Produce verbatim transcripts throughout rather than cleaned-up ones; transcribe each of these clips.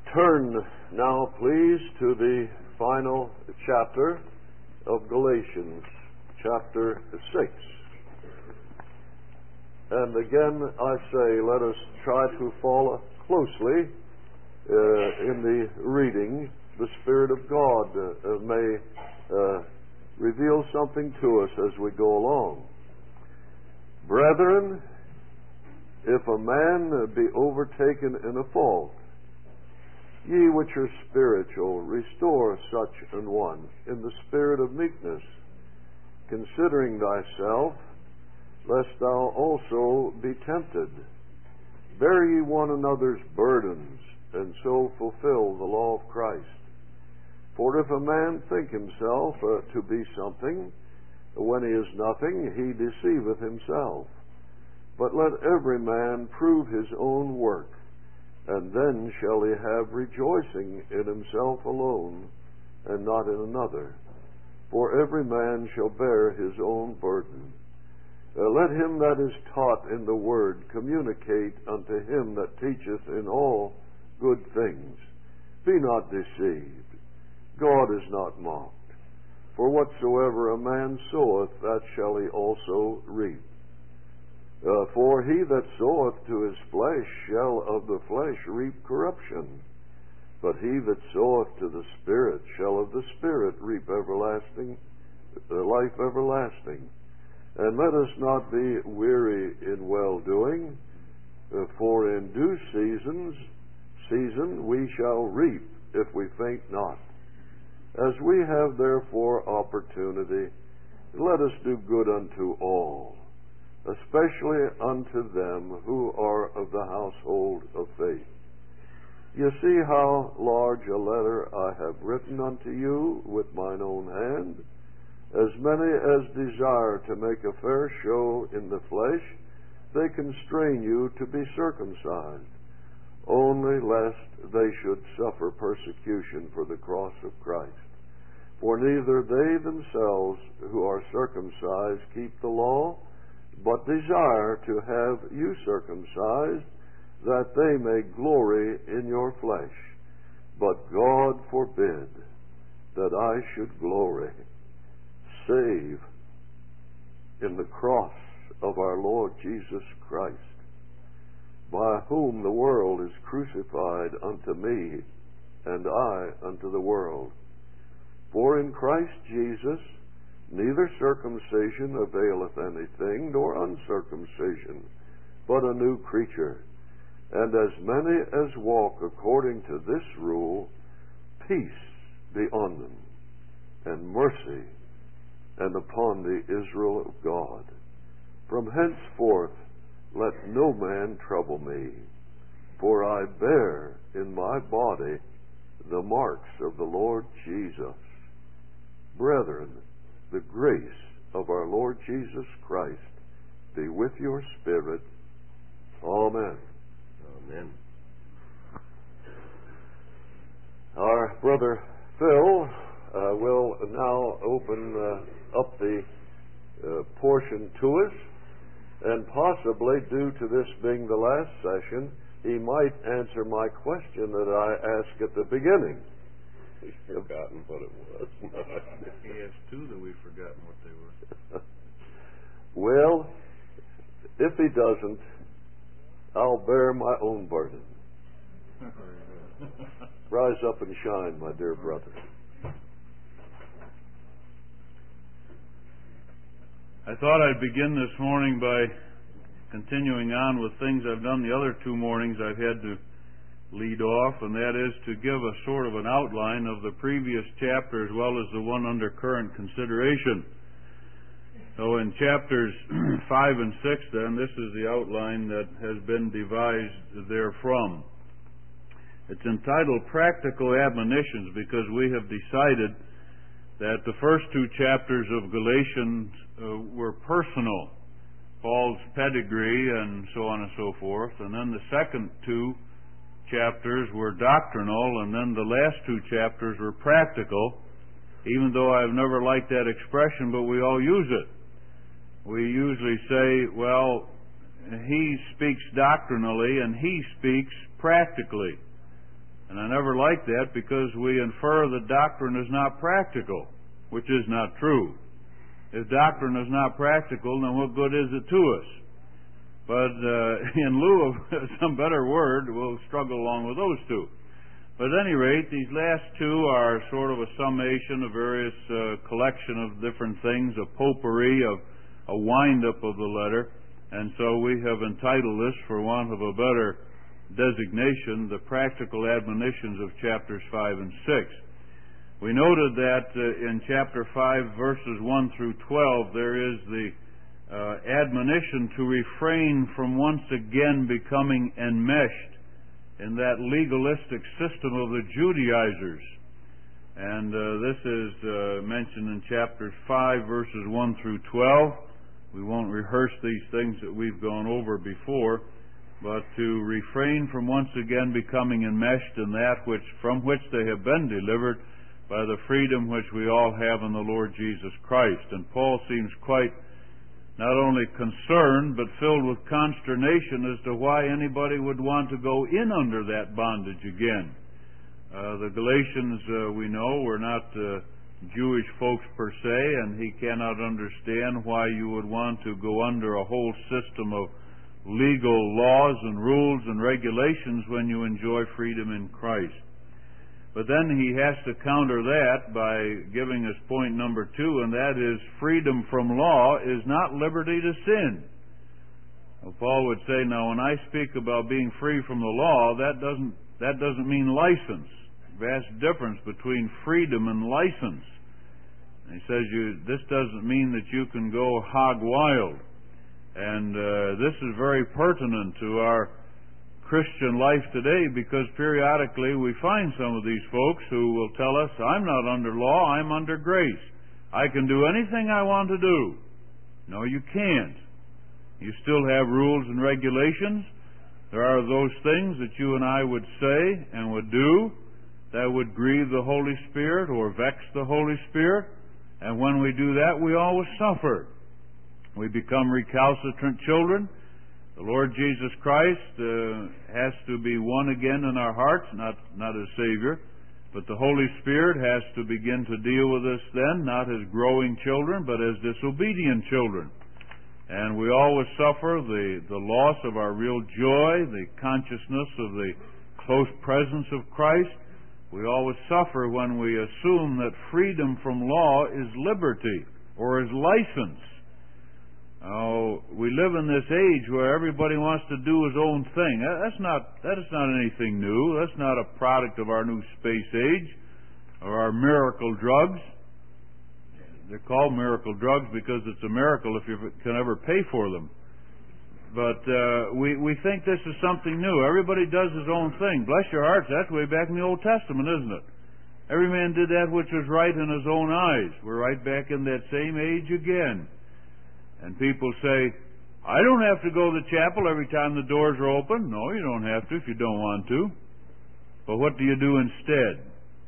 Turn now, please, to the final chapter of Galatians, chapter six. And again, I say, let us try to follow closely uh, in the reading. The Spirit of God uh, may uh, reveal something to us as we go along. Brethren, if a man be overtaken in a fault, ye which are spiritual, restore such an one in the spirit of meekness, considering thyself, lest thou also be tempted. Bear ye one another's burdens, and so fulfill the law of Christ. For if a man think himself uh, to be something, when he is nothing, he deceiveth himself. But let every man prove his own work, and then shall he have rejoicing in himself alone, and not in another. For every man shall bear his own burden. Uh, let him that is taught in the word communicate unto him that teacheth in all good things. Be not deceived. God is not mocked. For whatsoever a man soweth, that shall he also reap. Uh, for he that soweth to his flesh shall of the flesh reap corruption. But he that soweth to the Spirit shall of the Spirit reap everlasting, uh, life everlasting. And let us not be weary in well-doing, uh, for in due seasons, season we shall reap, if we faint not. As we have therefore opportunity, let us do good unto all, especially unto them who are of the household of faith. You see how large a letter I have written unto you with mine own hand. As many as desire to make a fair show in the flesh, they constrain you to be circumcised, only lest they should suffer persecution for the cross of Christ. For neither they themselves who are circumcised keep the law, but desire to have you circumcised, that they may glory in your flesh. But God forbid that I should glory, save in the cross of our Lord Jesus Christ, by whom the world is crucified unto me, and I unto the world. For in Christ Jesus neither circumcision availeth anything, nor uncircumcision, but a new creature. And as many as walk according to this rule, peace be on them, and mercy, and upon the Israel of God. From henceforth let no man trouble me, for I bear in my body the marks of the Lord Jesus. Brethren, the grace of our Lord Jesus Christ be with your spirit. Amen. Amen. Our brother Phil uh, will now open uh, up the uh, portion to us, and possibly, due to this being the last session, he might answer my question that I asked at the beginning. He's forgotten what it was. He has two that we've forgotten what they were. Well, if he doesn't, I'll bear my own burden. Rise up and shine, my dear brother. I thought I'd begin this morning by continuing on with things I've done the other two mornings. I've had to lead off, and that is to give a sort of an outline of the previous chapter as well as the one under current consideration. So in chapters five and six, then, this is the outline that has been devised therefrom. It's entitled Practical Admonitions, because we have decided that the first two chapters of Galatians uh, were personal, Paul's pedigree and so on and so forth, and then the second two chapters were doctrinal, and then the last two chapters were practical, even though I've never liked that expression, but we all use it. We usually say, well, he speaks doctrinally and he speaks practically. And I never like that because we infer that doctrine is not practical, which is not true. If doctrine is not practical, then what good is it to us? But uh, in lieu of some better word, we'll struggle along with those two. But at any rate, these last two are sort of a summation of various uh, collection of different things, a potpourri, of a wind-up of the letter. And so we have entitled this, for want of a better designation, the practical admonitions of chapters five and six. We noted that uh, in chapter five, verses one through twelve, there is the uh, admonition to refrain from once again becoming enmeshed in that legalistic system of the Judaizers. And uh, this is uh, mentioned in chapters five, verses one through twelve. We won't rehearse these things that we've gone over before, but to refrain from once again becoming enmeshed in that which from which they have been delivered by the freedom which we all have in the Lord Jesus Christ. And Paul seems quite not only concerned, but filled with consternation as to why anybody would want to go in under that bondage again. Uh, the Galatians, uh, we know, were not uh, Jewish folks per se, and he cannot understand why you would want to go under a whole system of legal laws and rules and regulations when you enjoy freedom in Christ. But then he has to counter that by giving us point number two, and that is freedom from law is not liberty to sin. Well, Paul would say, now when I speak about being free from the law, that doesn't that doesn't mean license. Vast difference between freedom and license. And he says you this doesn't mean that you can go hog wild. And uh, this is very pertinent to our Christian life today, because periodically we find some of these folks who will tell us, I'm not under law, I'm under grace. I can do anything I want to do. No, you can't. You still have rules and regulations. There are those things that you and I would say and would do that would grieve the Holy Spirit or vex the Holy Spirit. And when we do that, we always suffer. We become recalcitrant children. The Lord Jesus Christ uh, has to be one again in our hearts, not, not as Savior, but the Holy Spirit has to begin to deal with us then, not as growing children, but as disobedient children. And we always suffer the, the loss of our real joy, the consciousness of the close presence of Christ. We always suffer when we assume that freedom from law is liberty or is license. Oh, we live in this age where everybody wants to do his own thing. That's not that is not anything new. That's not a product of our new space age or our miracle drugs. They're called miracle drugs because it's a miracle if you can ever pay for them. But uh, we we think this is something new. Everybody does his own thing. Bless your hearts, that's way back in the Old Testament, isn't it? Every man did that which was right in his own eyes. We're right back in that same age again. And people say, I don't have to go to chapel every time the doors are open. No, you don't have to if you don't want to. But what do you do instead?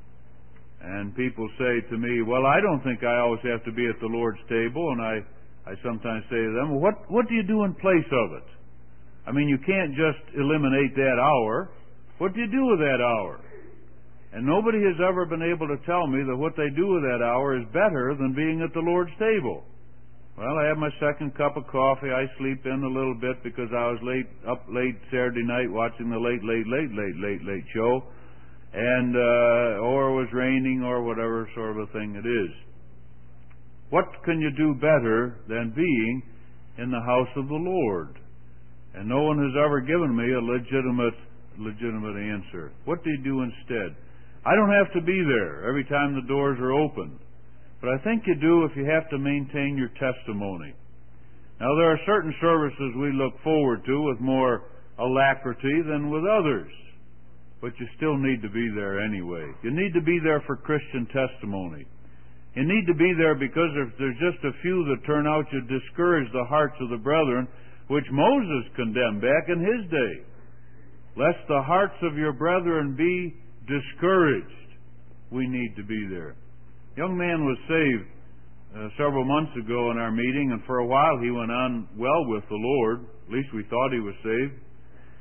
And people say to me, well, I don't think I always have to be at the Lord's table. And I, I sometimes say to them, well, what, what do you do in place of it? I mean, you can't just eliminate that hour. What do you do with that hour? And nobody has ever been able to tell me that what they do with that hour is better than being at the Lord's table. Well, I have my second cup of coffee. I sleep in a little bit because I was late up late Saturday night watching the late, late, late, late, late, late show, and uh, or it was raining or whatever sort of a thing it is. What can you do better than being in the house of the Lord? And no one has ever given me a legitimate, legitimate answer. What do you do instead? I don't have to be there every time the doors are open. But I think you do if you have to maintain your testimony. Now, there are certain services we look forward to with more alacrity than with others. But you still need to be there anyway. You need to be there for Christian testimony. You need to be there because if there's just a few that turn out to discourage the hearts of the brethren, which Moses condemned back in his day. Lest the hearts of your brethren be discouraged. We need to be there. A young man was saved uh, several months ago in our meeting, and for a while he went on well with the Lord. At least we thought he was saved.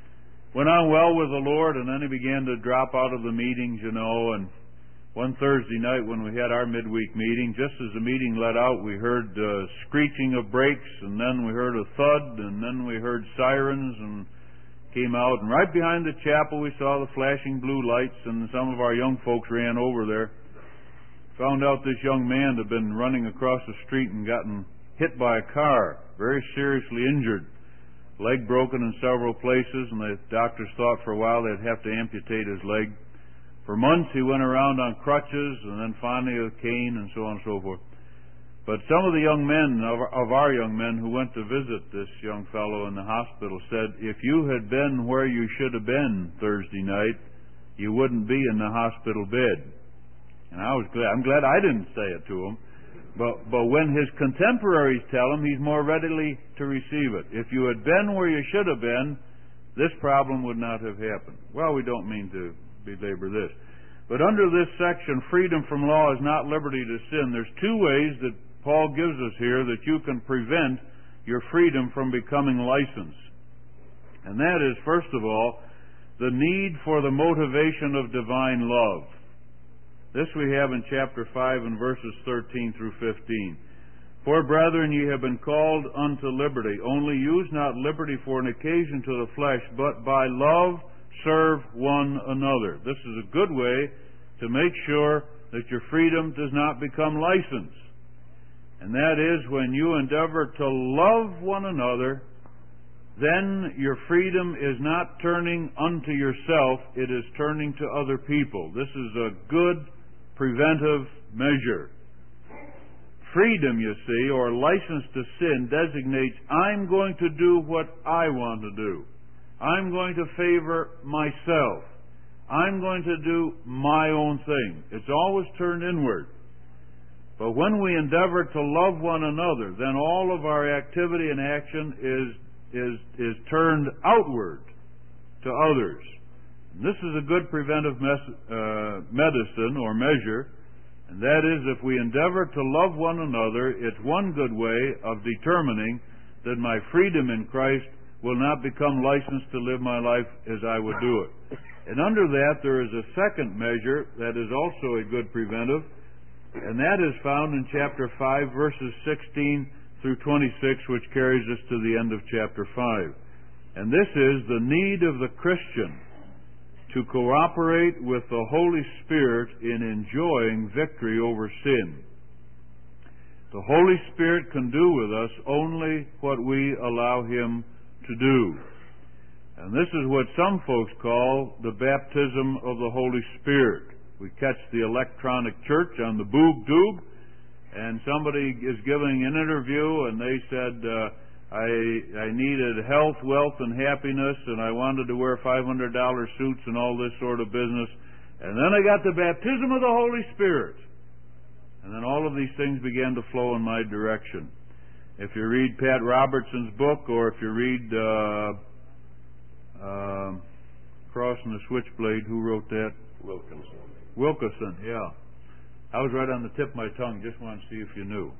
went on well with the Lord, and then he began to drop out of the meetings, you know, and one Thursday night when we had our midweek meeting, just as the meeting let out, we heard uh, screeching of brakes, and then we heard a thud, and then we heard sirens, and came out, and right behind the chapel we saw the flashing blue lights, and some of our young folks ran over there. Found out this young man had been running across the street and gotten hit by a car, very seriously injured. Leg broken in several places, and the doctors thought for a while they'd have to amputate his leg. For months he went around on crutches, and then finally a cane, and so on and so forth. But some of the young men, of our, of our young men who went to visit this young fellow in the hospital said, if you had been where you should have been Thursday night, you wouldn't be in the hospital bed. And I was glad. I'm glad I didn't say it to him. But but when his contemporaries tell him, he's more readily to receive it. If you had been where you should have been, this problem would not have happened. Well, we don't mean to belabor this. But under this section, freedom from law is not liberty to sin. There's two ways that Paul gives us here that you can prevent your freedom from becoming licensed. And that is, first of all, the need for the motivation of divine love. This we have in chapter five and verses thirteen through fifteen. For, brethren, ye have been called unto liberty. Only use not liberty for an occasion to the flesh, but by love serve one another. This is a good way to make sure that your freedom does not become license. And that is when you endeavor to love one another, then your freedom is not turning unto yourself, it is turning to other people. This is a good preventive measure. Freedom, you see, or license to sin, designates I'm going to do what I want to do. I'm going to favor myself. I'm going to do my own thing. It's always turned inward. But when we endeavor to love one another, then all of our activity and action is is is turned outward to others. And this is a good preventive mes- uh, medicine or measure, and that is if we endeavor to love one another, it's one good way of determining that my freedom in Christ will not become licensed to live my life as I would do it. And under that there is a second measure that is also a good preventive, and that is found in chapter five, verses sixteen through twenty-six, which carries us to the end of chapter five. And this is the need of the Christian to cooperate with the Holy Spirit in enjoying victory over sin. The Holy Spirit can do with us only what we allow Him to do. And this is what some folks call the baptism of the Holy Spirit. We catch the electronic church on the boob tube, and somebody is giving an interview, and they said, uh, I, I needed health, wealth, and happiness, and I wanted to wear five hundred dollars suits and all this sort of business. And then I got the baptism of the Holy Spirit. And then all of these things began to flow in my direction. If you read Pat Robertson's book, or if you read uh, uh, Cross and the Switchblade, who wrote that? Wilkinson. Wilkinson, yeah. I was right on the tip of my tongue, just wanted to see if you knew.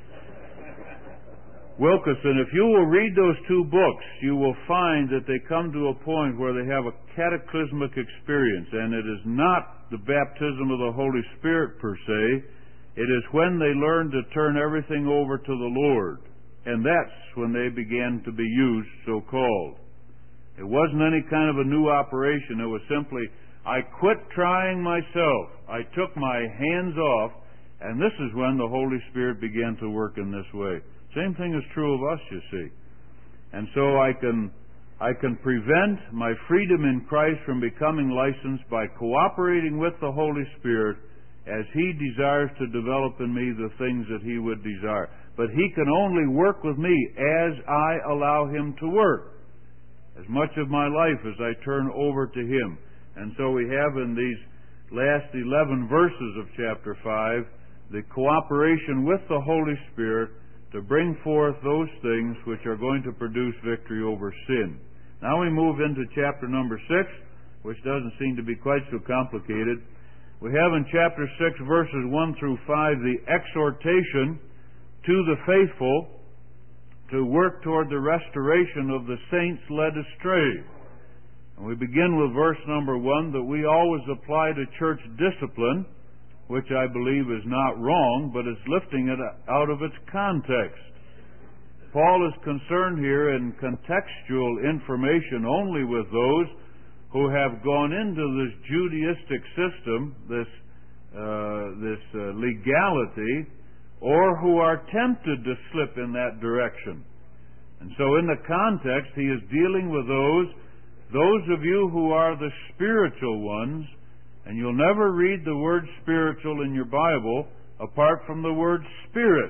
Wilkinson, if you will read those two books, you will find that they come to a point where they have a cataclysmic experience, and it is not the baptism of the Holy Spirit per se. It is when they learn to turn everything over to the Lord, and that's when they began to be used, so-called. It wasn't any kind of a new operation. It was simply, I quit trying myself. I took my hands off, and this is when the Holy Spirit began to work in this way. Same thing is true of us, you see. And so I can I can prevent my freedom in Christ from becoming licensed by cooperating with the Holy Spirit as He desires to develop in me the things that He would desire. But He can only work with me as I allow Him to work, as much of my life as I turn over to Him. And so we have in these last eleven verses of chapter five the cooperation with the Holy Spirit to bring forth those things which are going to produce victory over sin. Now we move into chapter number six, which doesn't seem to be quite so complicated. We have in chapter six, verses one through five, the exhortation to the faithful to work toward the restoration of the saints led astray. And we begin with verse number one, that we always apply to church discipline, which I believe is not wrong, but it's lifting it out of its context. Paul is concerned here in contextual information only with those who have gone into this Judaistic system, this uh, this uh, legality, or who are tempted to slip in that direction. And so in the context, he is dealing with those, those of you who are the spiritual ones, and you'll never read the word spiritual in your Bible apart from the word spirit.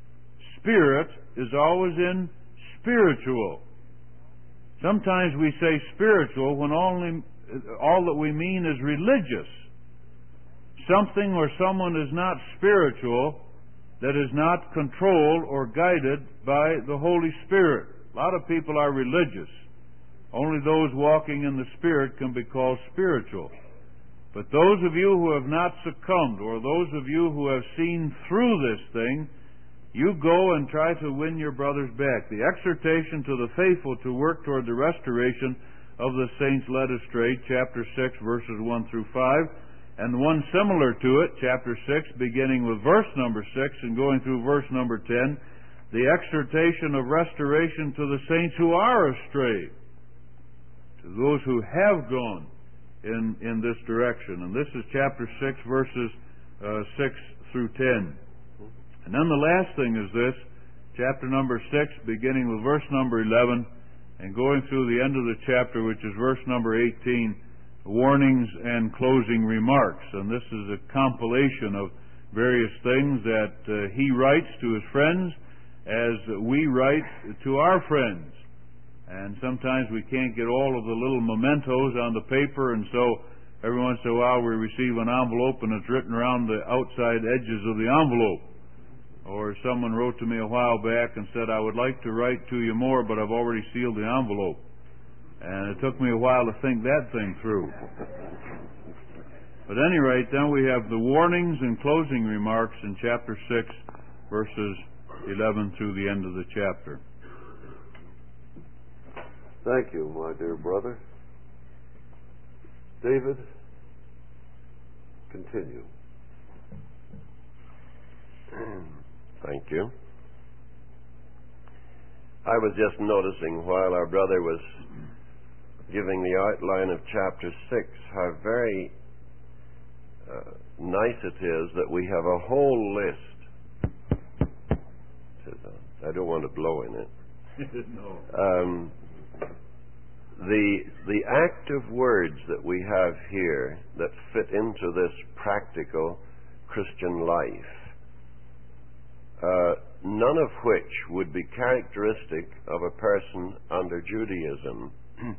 Spirit is always in spiritual. Sometimes we say spiritual when only all that we mean is religious. Something or someone is not spiritual that is not controlled or guided by the Holy Spirit. A lot of people are religious. Only those walking in the Spirit can be called spiritual. But those of you who have not succumbed, or those of you who have seen through this thing, you go and try to win your brothers back. The exhortation to the faithful to work toward the restoration of the saints led astray, chapter six, verses one through five, and one similar to it, chapter six, beginning with verse number six and going through verse number ten, the exhortation of restoration to the saints who are astray, to those who have gone in, in this direction. And this is chapter six, verses uh, six through ten. And then the last thing is this, chapter number six, beginning with verse number eleven, and going through the end of the chapter, which is verse number eighteen, warnings and closing remarks. And this is a compilation of various things that uh, he writes to his friends as we write to our friends. And sometimes we can't get all of the little mementos on the paper, and so every once in a while we receive an envelope and it's written around the outside edges of the envelope. Or someone wrote to me a while back and said, I would like to write to you more, but I've already sealed the envelope. And it took me a while to think that thing through. But at any rate, then we have the warnings and closing remarks in chapter six, verses eleven through the end of the chapter. Thank you, my dear brother. David, continue. Thank you. I was just noticing while our brother was giving the outline of chapter six how very uh, nice it is that we have a whole list. I don't want to blow in it. No. Um, the the active words that we have here that fit into this practical Christian life, Uh, none of which would be characteristic of a person under Judaism.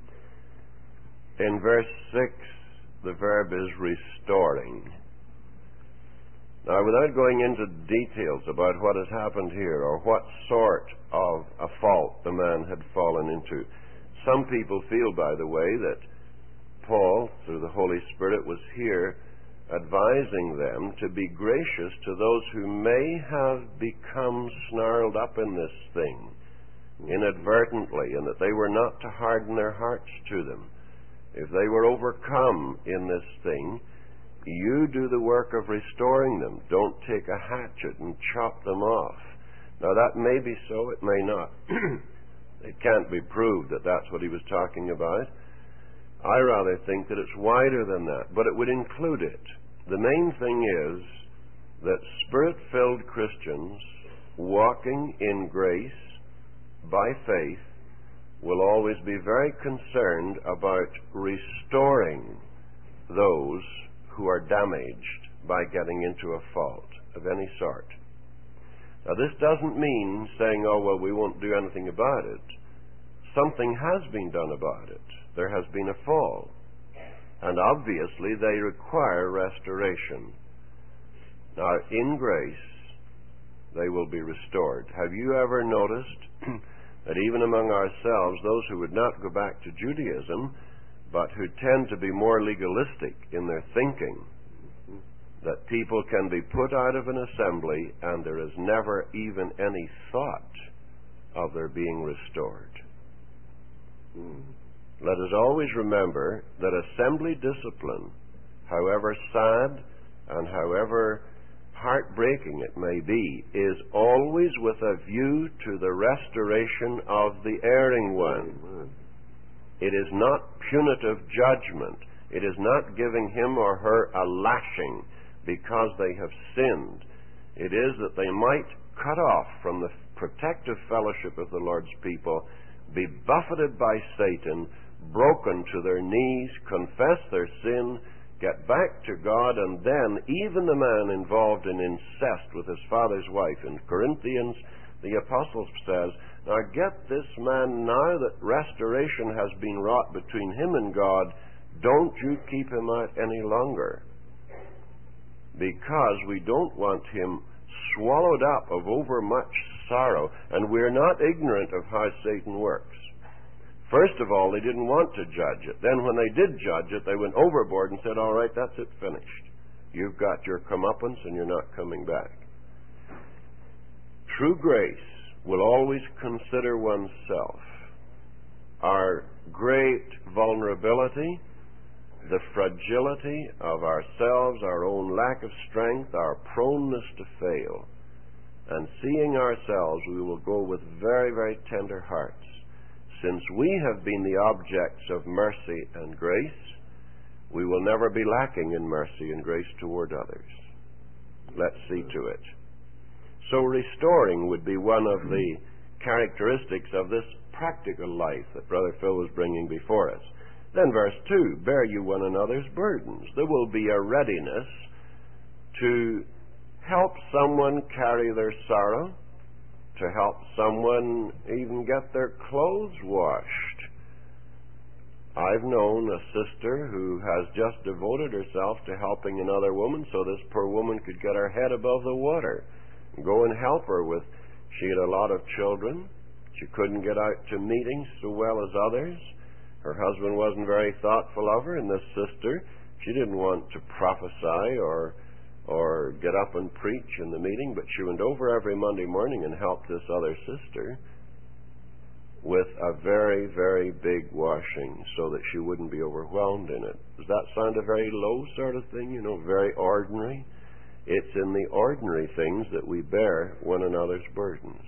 In verse six, the verb is restoring. Now, without going into details about what has happened here or what sort of a fault the man had fallen into, some people feel, by the way, that Paul, through the Holy Spirit, was here advising them to be gracious to those who may have become snarled up in this thing inadvertently, and that they were not to harden their hearts to them. If they were overcome in this thing, you do the work of restoring them. Don't take a hatchet and chop them off. Now, that may be so, it may not. It can't be proved that that's what he was talking about. I rather think that it's wider than that, but it would include it. The main thing is that Spirit-filled Christians walking in grace by faith will always be very concerned about restoring those who are damaged by getting into a fault of any sort. Now, this doesn't mean saying, oh, well, we won't do anything about it. Something has been done about it. There has been a fall. And obviously they require restoration. Now, in grace, they will be restored. Have you ever noticed that even among ourselves, those who would not go back to Judaism, but who tend to be more legalistic in their thinking, that people can be put out of an assembly and there is never even any thought of their being restored? Mm. let us always remember that assembly discipline, however sad and however heartbreaking it may be, is always with a view to the restoration of the erring one. Amen. It is not punitive judgment. It is not giving him or her a lashing because they have sinned. It is that they might cut off from the protective fellowship of the Lord's people, be buffeted by Satan, broken to their knees, confess their sin, get back to God, and then even the man involved in incest with his father's wife. In Corinthians, the apostle says, now get this man, now that restoration has been wrought between him and God, don't you keep him out any longer, because we don't want him swallowed up of overmuch sorrow. And we're not ignorant of how Satan works. First of all, they didn't want to judge it. Then when they did judge it, they went overboard and said, all right, that's it, finished. You've got your comeuppance and you're not coming back. True grace will always consider oneself, our great vulnerability, the fragility of ourselves, our own lack of strength, our proneness to fail. And seeing ourselves, we will go with very, very tender hearts. Since we have been the objects of mercy and grace, we will never be lacking in mercy and grace toward others. Let's see to it. So restoring would be one of the characteristics of this practical life that Brother Phil was bringing before us. Then verse two, bear you one another's burdens. There will be a readiness to help someone carry their sorrow, to help someone even get their clothes washed. I've known a sister who has just devoted herself to helping another woman so this poor woman could get her head above the water and go and help her with, she had a lot of children. She couldn't get out to meetings so well as others. Her husband wasn't very thoughtful of her, and this sister, she didn't want to prophesy or or get up and preach in the meeting, but she went over every Monday morning and helped this other sister with a very, very big washing so that she wouldn't be overwhelmed in it. Does that sound a very low sort of thing, you know, very ordinary? It's in the ordinary things that we bear one another's burdens.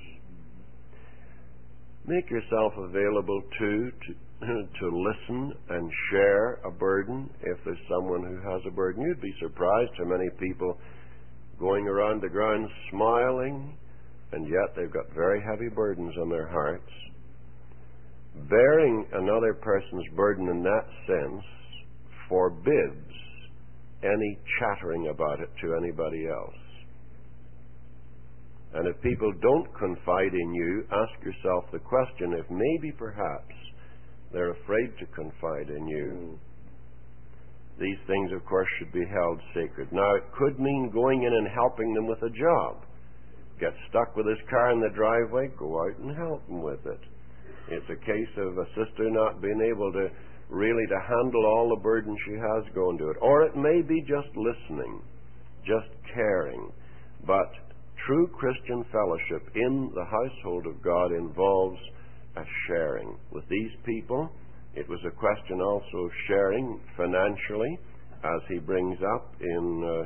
Make yourself available, too, to to listen and share a burden if there's someone who has a burden. You'd be surprised how many people going around the ground smiling, and yet they've got very heavy burdens on their hearts. Bearing another person's burden in that sense forbids any chattering about it to anybody else. And if people don't confide in you, ask yourself the question if maybe perhaps they're afraid to confide in you. These things, of course, should be held sacred. Now, it could mean going in and helping them with a job. Get stuck with his car in the driveway, go out and help him with it. It's a case of a sister not being able to really to handle all the burden she has going to it. Or it may be just listening, just caring. But true Christian fellowship in the household of God involves a sharing. With these people, it was a question also of sharing financially, as he brings up in, uh,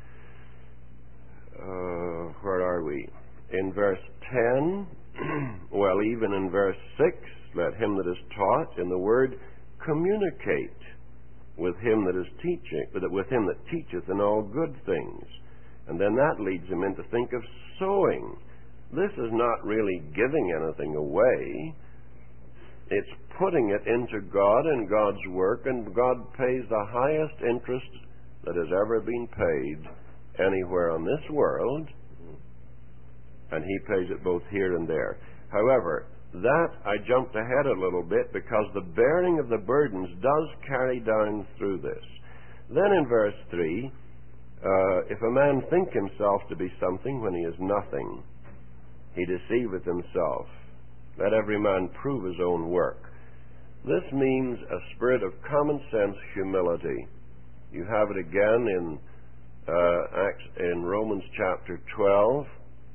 uh, where are we? In verse ten, well, even in verse six, let him that is taught in the word communicate with him that is teaching, with him that teacheth in all good things. And then that leads him in to think of sowing. This is not really giving anything away. It's putting it into God and God's work, and God pays the highest interest that has ever been paid anywhere on this world, and He pays it both here and there. However, that I jumped ahead a little bit because the bearing of the burdens does carry down through this. Then in verse three, uh, if a man think himself to be something when he is nothing, he deceiveth himself. Let every man prove his own work. This means a spirit of common sense humility. You have it again in uh, Acts, in Romans chapter twelve,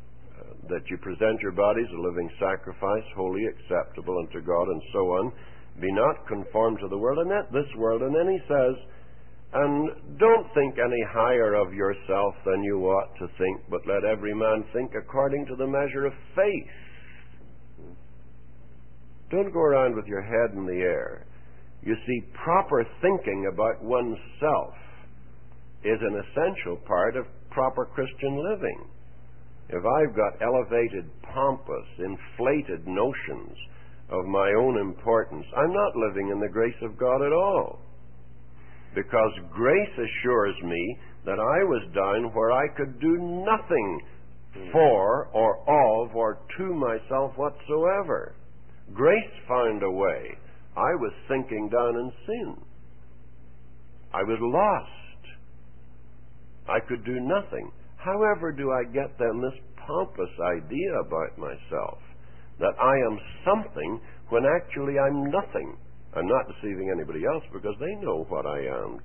uh, that you present your bodies a living sacrifice, holy, acceptable unto God, and so on. Be not conformed to the world, and that this world. And then he says, and don't think any higher of yourself than you ought to think, but let every man think according to the measure of faith. Don't go around with your head in the air. You see, proper thinking about oneself is an essential part of proper Christian living. If I've got elevated, pompous, inflated notions of my own importance, I'm not living in the grace of God at all. Because grace assures me that I was down where I could do nothing for or of or to myself whatsoever. Grace found a way. I was sinking down in sin. I was lost. I could do nothing. However do I get then this pompous idea about myself, that I am something when actually I'm nothing? I'm not deceiving anybody else because they know what I am.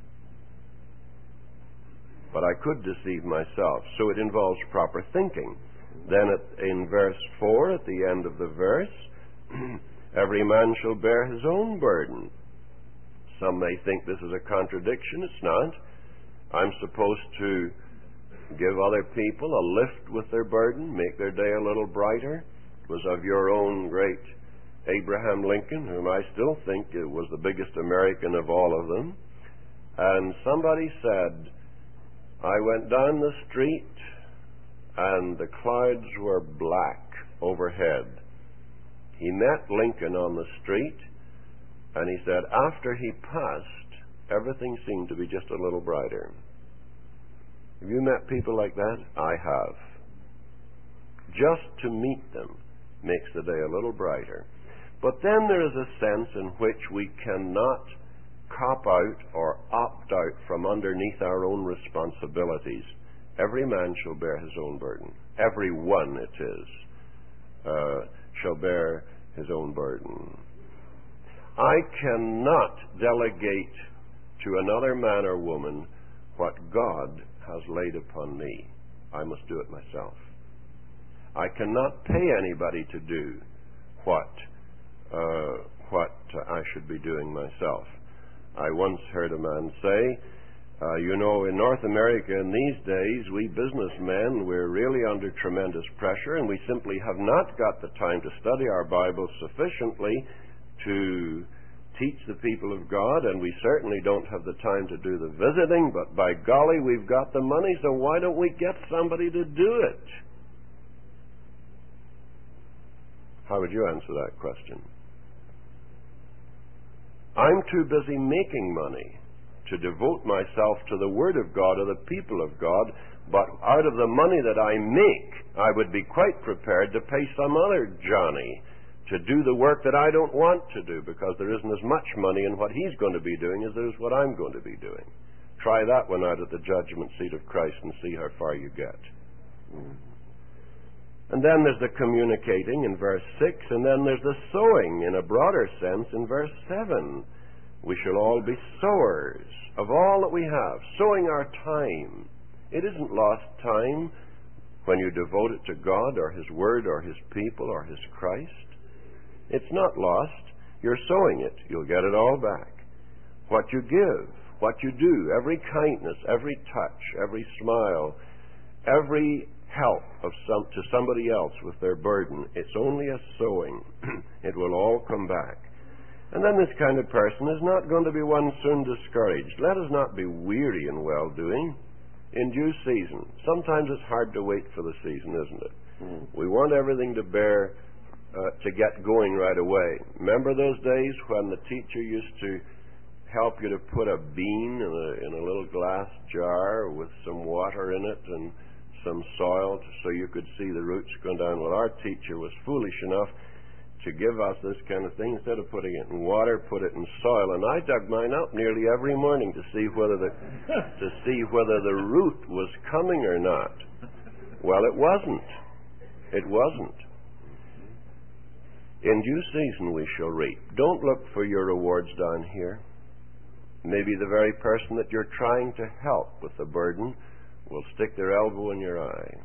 But I could deceive myself, so it involves proper thinking. Then at, in verse four, at the end of the verse, every man shall bear his own burden. Some may think this is a contradiction. It's not. I'm supposed to give other people a lift with their burden, make their day a little brighter. It was of your own great Abraham Lincoln, whom I still think was the biggest American of all of them. And somebody said, I went down the street and the clouds were black overhead. He met Lincoln on the street, and he said after he passed, everything seemed to be just a little brighter. Have you met people like that? I have. Just to meet them makes the day a little brighter. But then there is a sense in which we cannot cop out or opt out from underneath our own responsibilities. Every man shall bear his own burden. Every one, it is, uh, shall bear his own burden. I cannot delegate to another man or woman what God has laid upon me. I must do it myself. I cannot pay anybody to do what uh, what I should be doing myself. I once heard a man say, uh, you know, in North America in these days, we businessmen, we're really under tremendous pressure, and we simply have not got the time to study our Bible sufficiently to teach the people of God, and we certainly don't have the time to do the visiting, but by golly, we've got the money, so why don't we get somebody to do it? How would you answer that question? I'm too busy making money to devote myself to the Word of God or the people of God, but out of the money that I make, I would be quite prepared to pay some other Johnny to do the work that I don't want to do, because there isn't as much money in what he's going to be doing as there is what I'm going to be doing. Try that one out at the judgment seat of Christ and see how far you get. Mm. And then there's the communicating in verse six, and then there's the sowing in a broader sense in verse seven. We shall all be sowers of all that we have, sowing our time. It isn't lost time when you devote it to God or His Word or His people or His Christ. It's not lost. You're sowing it. You'll get it all back. What you give, what you do, every kindness, every touch, every smile, every help of some to somebody else with their burden, it's only a sowing. It will all come back. And then this kind of person is not going to be one soon discouraged. Let us not be weary in well-doing. In due season. Sometimes it's hard to wait for the season, isn't it? Mm. We want everything to bear, uh, to get going right away. Remember those days when the teacher used to help you to put a bean in a, in a little glass jar with some water in it and some soil so you could see the roots going down? Well, our teacher was foolish enough to give us this kind of thing. Instead of putting it in water, put it in soil. And I dug mine up nearly every morning to see whether the to see whether the root was coming or not. Well, it wasn't. It wasn't. In due season we shall reap. Don't look for your rewards down here. Maybe the very person that you're trying to help with the burden will stick their elbow in your eye.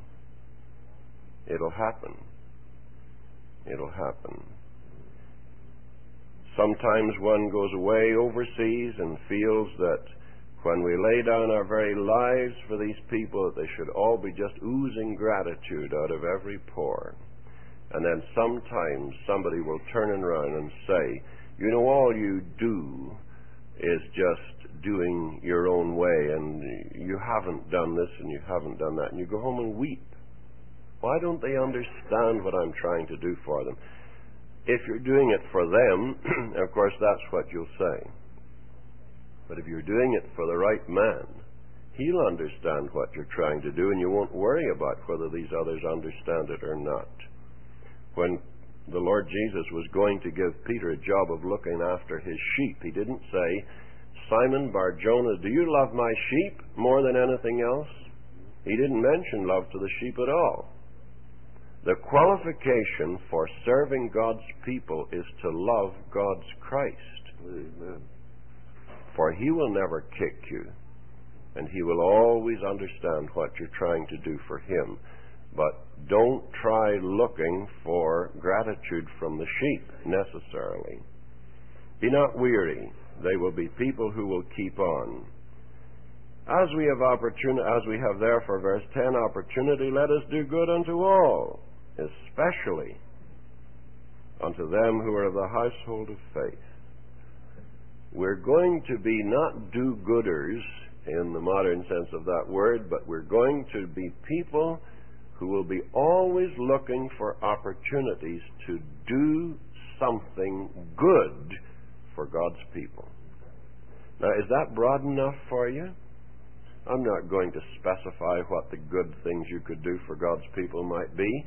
It'll happen. It'll happen. sometimes one goes away overseas and feels that when we lay down our very lives for these people, that they should all be just oozing gratitude out of every pore. And then sometimes somebody will turn around and say, you know, all you do is just doing your own way, and you haven't done this and you haven't done that, and you go home and weep. Why don't they understand what I'm trying to do for them? If you're doing it for them, of course, that's what you'll say. But if you're doing it for the right man, he'll understand what you're trying to do, and you won't worry about whether these others understand it or not. When the Lord Jesus was going to give Peter a job of looking after his sheep, he didn't say, Simon Bar-Jonah, do you love my sheep more than anything else? He didn't mention love to the sheep at all. The qualification for serving God's people is to love God's Christ. Amen. For he will never kick you, and he will always understand what you're trying to do for him. But don't try looking for gratitude from the sheep necessarily. Be not weary. They will be people who will keep on. As we have opportunity, as we have therefore, verse ten, opportunity, let us do good unto all, especially unto them who are of the household of faith. We're going to be not do-gooders in the modern sense of that word, but we're going to be people who will be always looking for opportunities to do something good for God's people. Now, is that broad enough for you? I'm not going to specify what the good things you could do for God's people might be,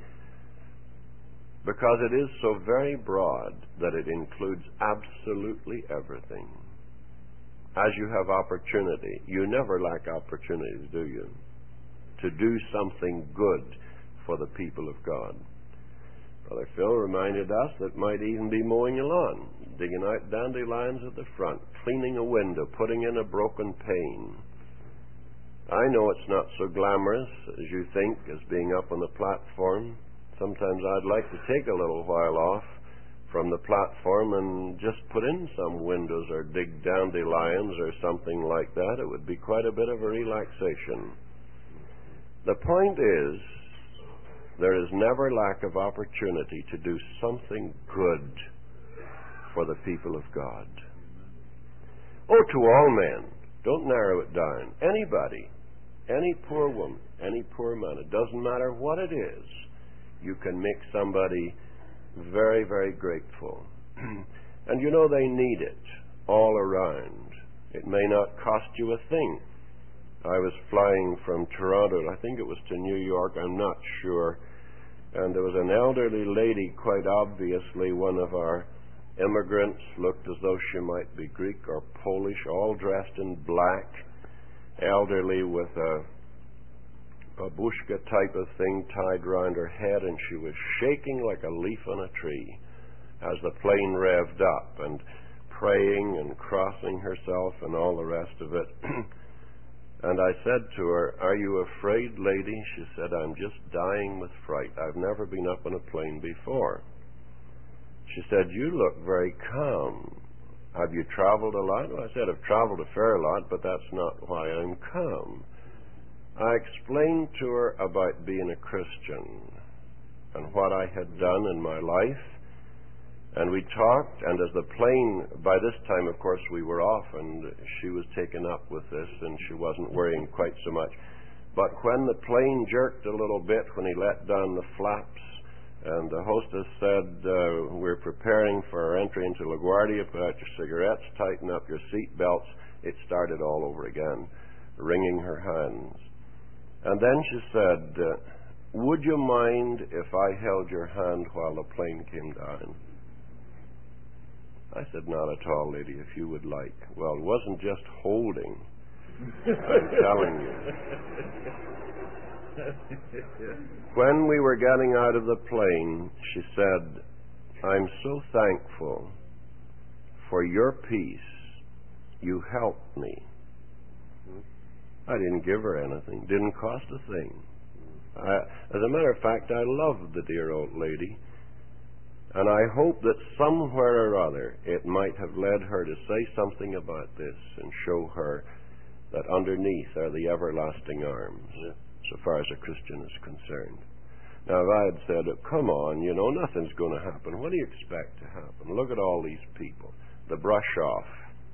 because it is so very broad that it includes absolutely everything. As you have opportunity, you never lack opportunities, do you? To do something good for the people of God. Brother Phil reminded us that it might even be mowing a lawn, digging out dandelions at the front, cleaning a window, putting in a broken pane. I know it's not so glamorous as you think, as being up on the platform. Sometimes I'd like to take a little while off from the platform and just put in some windows or dig dandelions or something like that. It would be quite a bit of a relaxation. The point is, there is never lack of opportunity to do something good for the people of God. Oh, to all men. Don't narrow it down. Anybody, any poor woman, any poor man, it doesn't matter what it is, you can make somebody very, very grateful. And you know they need it all around. It may not cost you a thing. I was flying from Toronto, I think it was to New York, I'm not sure, and there was an elderly lady, quite obviously one of our immigrants, looked as though she might be Greek or Polish, all dressed in black, elderly with a babushka type of thing tied round her head, and she was shaking like a leaf on a tree as the plane revved up, and praying and crossing herself and all the rest of it. And I said to her, "Are you afraid, lady?" She said, "I'm just dying with fright. I've never been up on a plane before." She said, "You look very calm. Have you traveled a lot?" Well, I said, "I've traveled a fair lot, but that's not why I'm calm." I explained to her about being a Christian and what I had done in my life, and we talked, and as the plane, by this time, of course, we were off, and she was taken up with this, and she wasn't worrying quite so much. But when the plane jerked a little bit, when he let down the flaps, and the hostess said, uh, "We're preparing for our entry into LaGuardia, put out your cigarettes, tighten up your seat belts," it started all over again, wringing her hands. And then she said, uh, "Would you mind if I held your hand while the plane came down?" I said, "Not at all, lady, if you would like." Well, it wasn't just holding, I'm telling you. When we were getting out of the plane, she said, "I'm so thankful for your peace. You helped me." I didn't give her anything. Didn't cost a thing. I, as a matter of fact, I loved the dear old lady. And I hope that somewhere or other it might have led her to say something about this and show her that underneath are the everlasting arms, yeah. so far as a Christian is concerned. Now, if I had said, oh, come on, you know, nothing's going to happen. What do you expect to happen? Look at all these people. The brush off.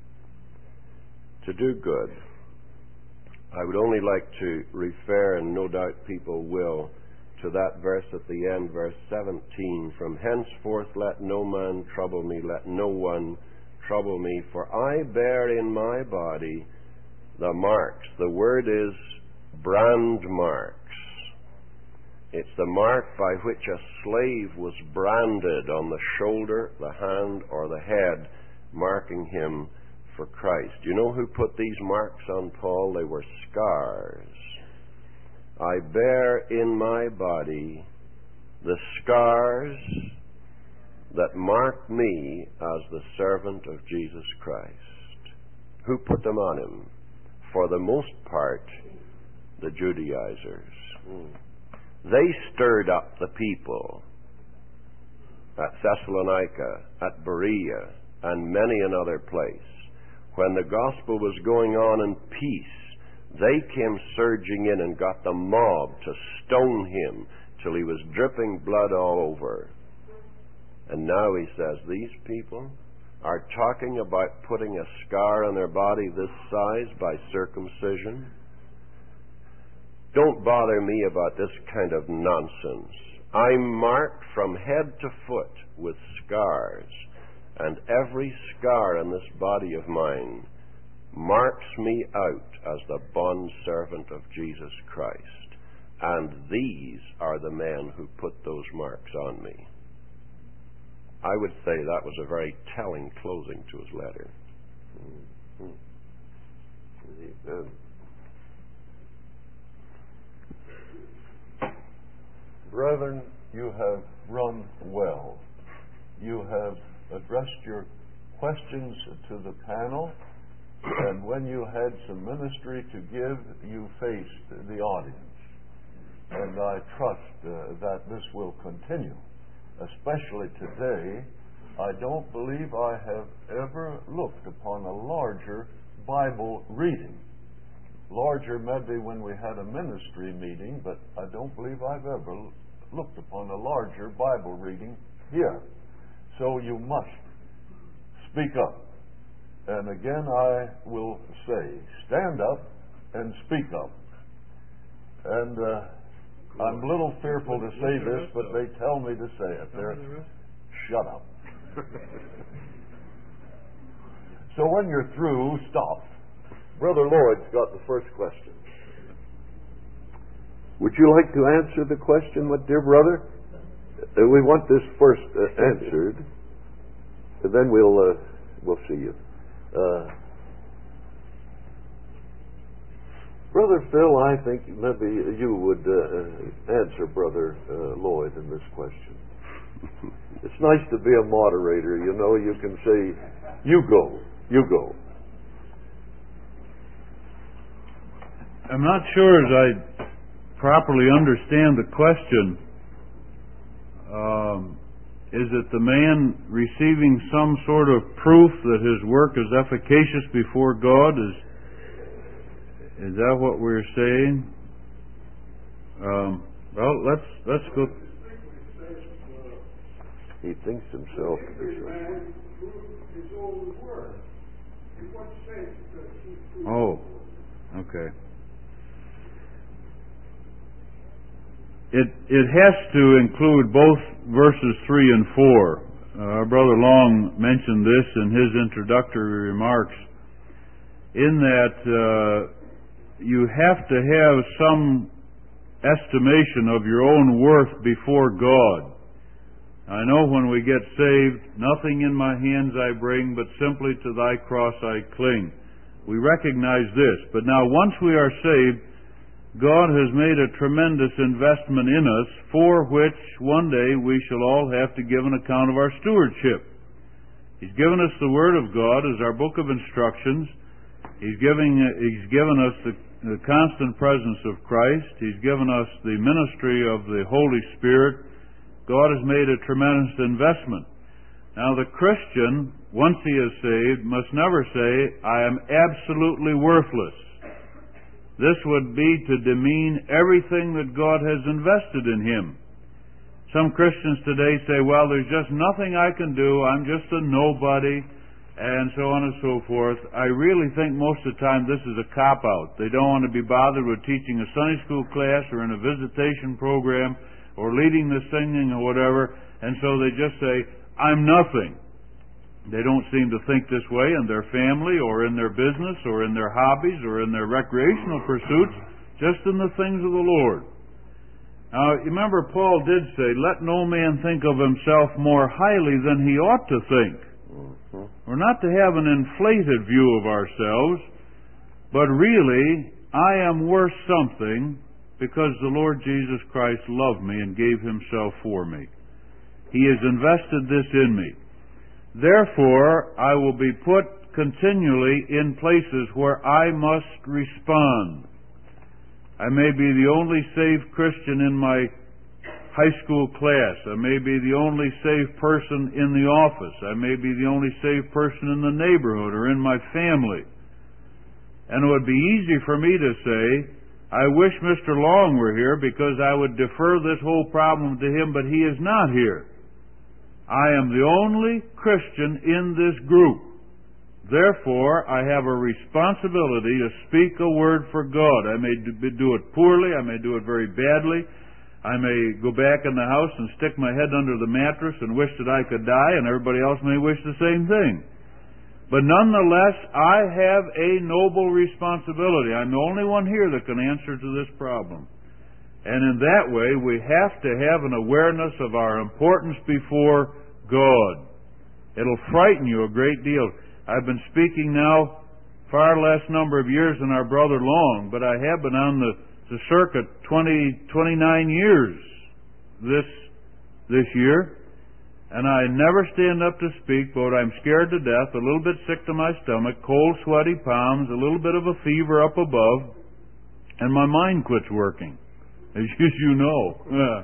To do good. I would only like to refer, and no doubt people will, to that verse at the end, verse seventeen. From henceforth let no man trouble me, let no one trouble me, for I bear in my body the marks. The word is brand marks. It's the mark by which a slave was branded on the shoulder, the hand, or the head, marking him for Christ. Do you know who put these marks on Paul? They were scars. I bear in my body the scars that mark me as the servant of Jesus Christ. Who put them on him? For the most part, the Judaizers. Mm. They stirred up the people at Thessalonica, at Berea, and many another place. When the gospel was going on in peace, they came surging in and got the mob to stone him till he was dripping blood all over. And now he says, these people are talking about putting a scar on their body this size by circumcision. Don't bother me about this kind of nonsense. I'm marked from head to foot with scars, and every scar on this body of mine marks me out as the bondservant of Jesus Christ. And these are the men who put those marks on me. I would say that was a very telling closing to his letter. Mm-hmm. Amen. Brethren, you have run well. You have addressed your questions to the panel, and when you had some ministry to give, you faced the audience. And I trust uh, that this will continue. Especially today, I don't believe I have ever looked upon a larger Bible reading. Larger maybe when we had a ministry meeting, but I don't believe I've ever looked upon a larger Bible reading here. So you must speak up. And again, I will say, stand up and speak up. And uh, I'm a little fearful to say this, but they tell me to say it. They're, shut up. So when you're through, stop. Brother Lloyd's got the first question. Would you like to answer the question, my dear brother? Uh, we want this first uh, answered, and then we'll uh, we'll see you. Uh, Brother Phil, I think maybe you would uh, answer Brother uh, Lloyd in this question. It's nice to be a moderator. You know, you can say, you go, you go. I'm not sure as I properly understand the question. Um, is it the man receiving some sort of proof that his work is efficacious before God? Is is that what we're saying? Um, well, let's let's go. He thinks himself to be so. Oh, okay. It it has to include both verses three and four. Uh, our brother Long mentioned this in his introductory remarks. In that uh, you have to have some estimation of your own worth before God. I know when we get saved, nothing in my hands I bring, but simply to thy cross I cling. We recognize this, but now once we are saved, God has made a tremendous investment in us, for which one day we shall all have to give an account of our stewardship. He's given us the Word of God as our book of instructions. He's giving, He's given us the, the constant presence of Christ. He's given us the ministry of the Holy Spirit, God has made a tremendous investment. Now, the Christian, once he is saved, must never say, I am absolutely worthless. This would be to demean everything that God has invested in him. Some Christians today say, well, there's just nothing I can do, I'm just a nobody, and so on and so forth. I really think most of the time this is a cop-out. They don't want to be bothered with teaching a Sunday school class or in a visitation program or leading the singing or whatever, and so they just say, I'm nothing. They don't seem to think this way in their family or in their business or in their hobbies or in their recreational pursuits, just in the things of the Lord. Now, you remember Paul did say, let no man think of himself more highly than he ought to think. Mm-hmm. We're not to have an inflated view of ourselves, but really, I am worth something because the Lord Jesus Christ loved me and gave himself for me. He has invested this in me. Therefore, I will be put continually in places where I must respond. I may be the only saved Christian in my high school class. I may be the only saved person in the office. I may be the only saved person in the neighborhood or in my family. And it would be easy for me to say, I wish Mister Long were here because I would defer this whole problem to him, but he is not here. I am the only Christian in this group. Therefore, I have a responsibility to speak a word for God. I may do it poorly. I may do it very badly. I may go back in the house and stick my head under the mattress and wish that I could die, and everybody else may wish the same thing. But nonetheless, I have a noble responsibility. I'm the only one here that can answer to this problem. And in that way, we have to have an awareness of our importance before God. It'll frighten you a great deal. I've been speaking now far less number of years than our brother Long, but I have been on the, the circuit twenty, twenty-nine years this this year, and I never stand up to speak, but I'm scared to death, a little bit sick to my stomach, cold, sweaty palms, a little bit of a fever up above, and my mind quits working. As you know. Yeah.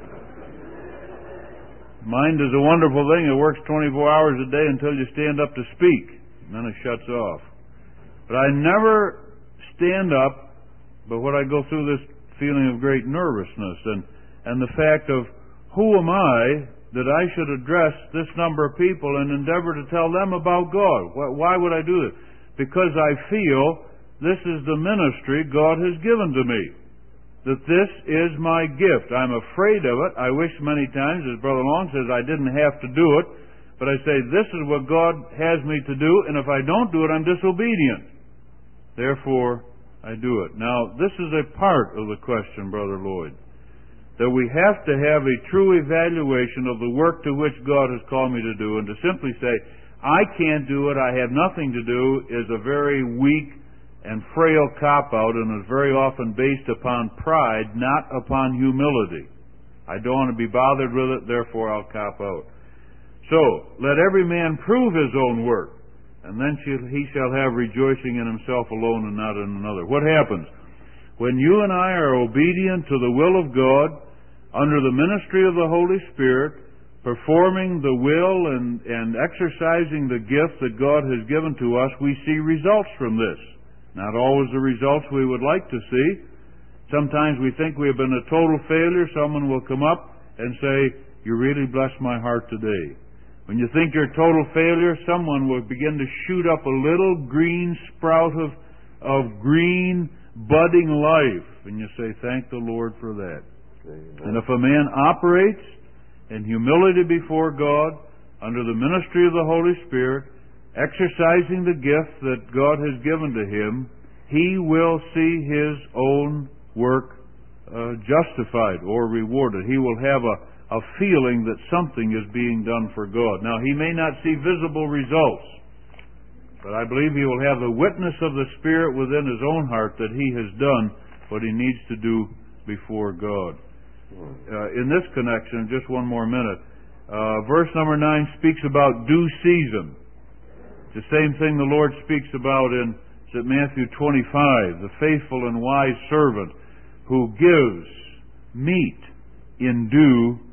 Mind is a wonderful thing. It works twenty-four hours a day until you stand up to speak. And then it shuts off. But I never stand up, but when I go through this feeling of great nervousness and, and the fact of who am I that I should address this number of people and endeavor to tell them about God. Why would I do this? Because I feel this is the ministry God has given to me. That this is my gift. I'm afraid of it. I wish many times, as Brother Long says, I didn't have to do it. But I say, this is what God has me to do, and if I don't do it, I'm disobedient. Therefore, I do it. Now, this is a part of the question, Brother Lloyd, that we have to have a true evaluation of the work to which God has called me to do, and to simply say, I can't do it, I have nothing to do, is a very weak and frail cop-out, and is very often based upon pride, not upon humility. I don't want to be bothered with it, therefore I'll cop out. So, let every man prove his own work, and then he shall have rejoicing in himself alone and not in another. What happens? When you and I are obedient to the will of God, under the ministry of the Holy Spirit, performing the will and, and exercising the gift that God has given to us, we see results from this. Not always the results we would like to see. Sometimes we think we have been a total failure. Someone will come up and say, you really blessed my heart today. When you think you're a total failure, someone will begin to shoot up a little green sprout of, of green, budding life. And you say, thank the Lord for that. Amen. And if a man operates in humility before God, under the ministry of the Holy Spirit, exercising the gift that God has given to him, he will see his own work uh, justified or rewarded. He will have a, a feeling that something is being done for God. Now, he may not see visible results, but I believe he will have the witness of the Spirit within his own heart that he has done what he needs to do before God. Uh, in this connection, just one more minute, uh, verse number nine speaks about due season. The same thing the Lord speaks about in Matthew twenty-five, the faithful and wise servant who gives meat in due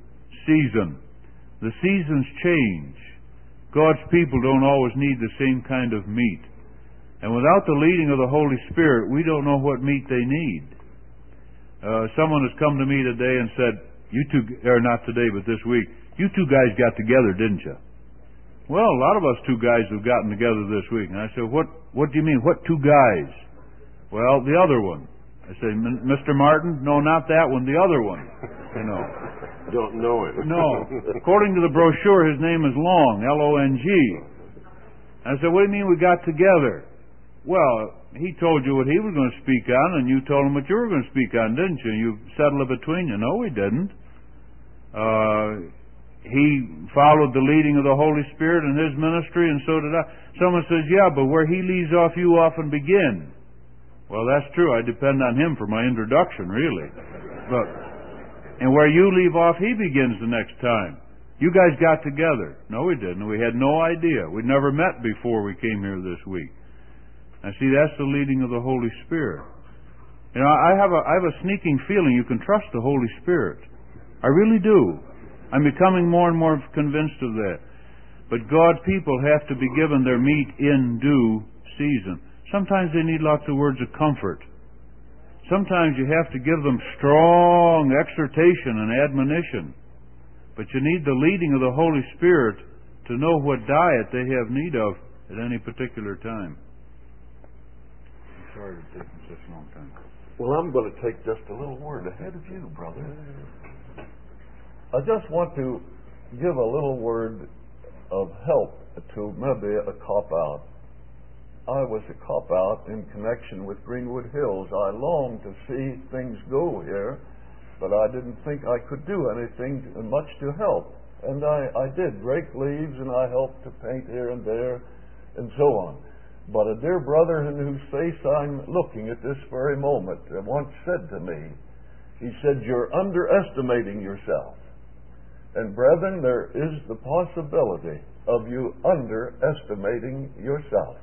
season. The seasons change. God's people don't always need the same kind of meat. And without the leading of the Holy Spirit, we don't know what meat they need. Uh, someone has come to me today and said, you two, or not today, but this week, you two guys got together, didn't you? Well, a lot of us two guys have gotten together this week. And I said, what, what do you mean? What two guys? Well, the other one. I say, Mister Martin? No, not that one, the other one. You know. Don't know him. No. According to the brochure, his name is Long, L O N G. I said, what do you mean we got together? Well, he told you what he was going to speak on, and you told him what you were going to speak on, didn't you? You settled it between you. No, we didn't. Uh, he followed the leading of the Holy Spirit in his ministry, and so did I. Someone says, yeah, but where he leaves off, you often begin. Well, that's true. I depend on him for my introduction, really. But, and where you leave off, he begins the next time. You guys got together. No, we didn't. We had no idea. We'd never met before we came here this week. And see, that's the leading of the Holy Spirit. You know, I have a I have a sneaking feeling you can trust the Holy Spirit. I really do. I'm becoming more and more convinced of that. But God's people have to be given their meat in due season. Sometimes they need lots of words of comfort. Sometimes you have to give them strong exhortation and admonition. But you need the leading of the Holy Spirit to know what diet they have need of at any particular time. I'm sorry for taking such a long time. Well, I'm going to take just a little word ahead of you, brother. I just want to give a little word of help to maybe a cop-out. I was a cop-out in connection with Greenwood Hills. I longed to see things go here, but I didn't think I could do anything much to help. And I, I did rake leaves, and I helped to paint here and there, and so on. But a dear brother in whose face I'm looking at this very moment once said to me, he said, you're underestimating yourself. And brethren, there is the possibility of you underestimating yourself.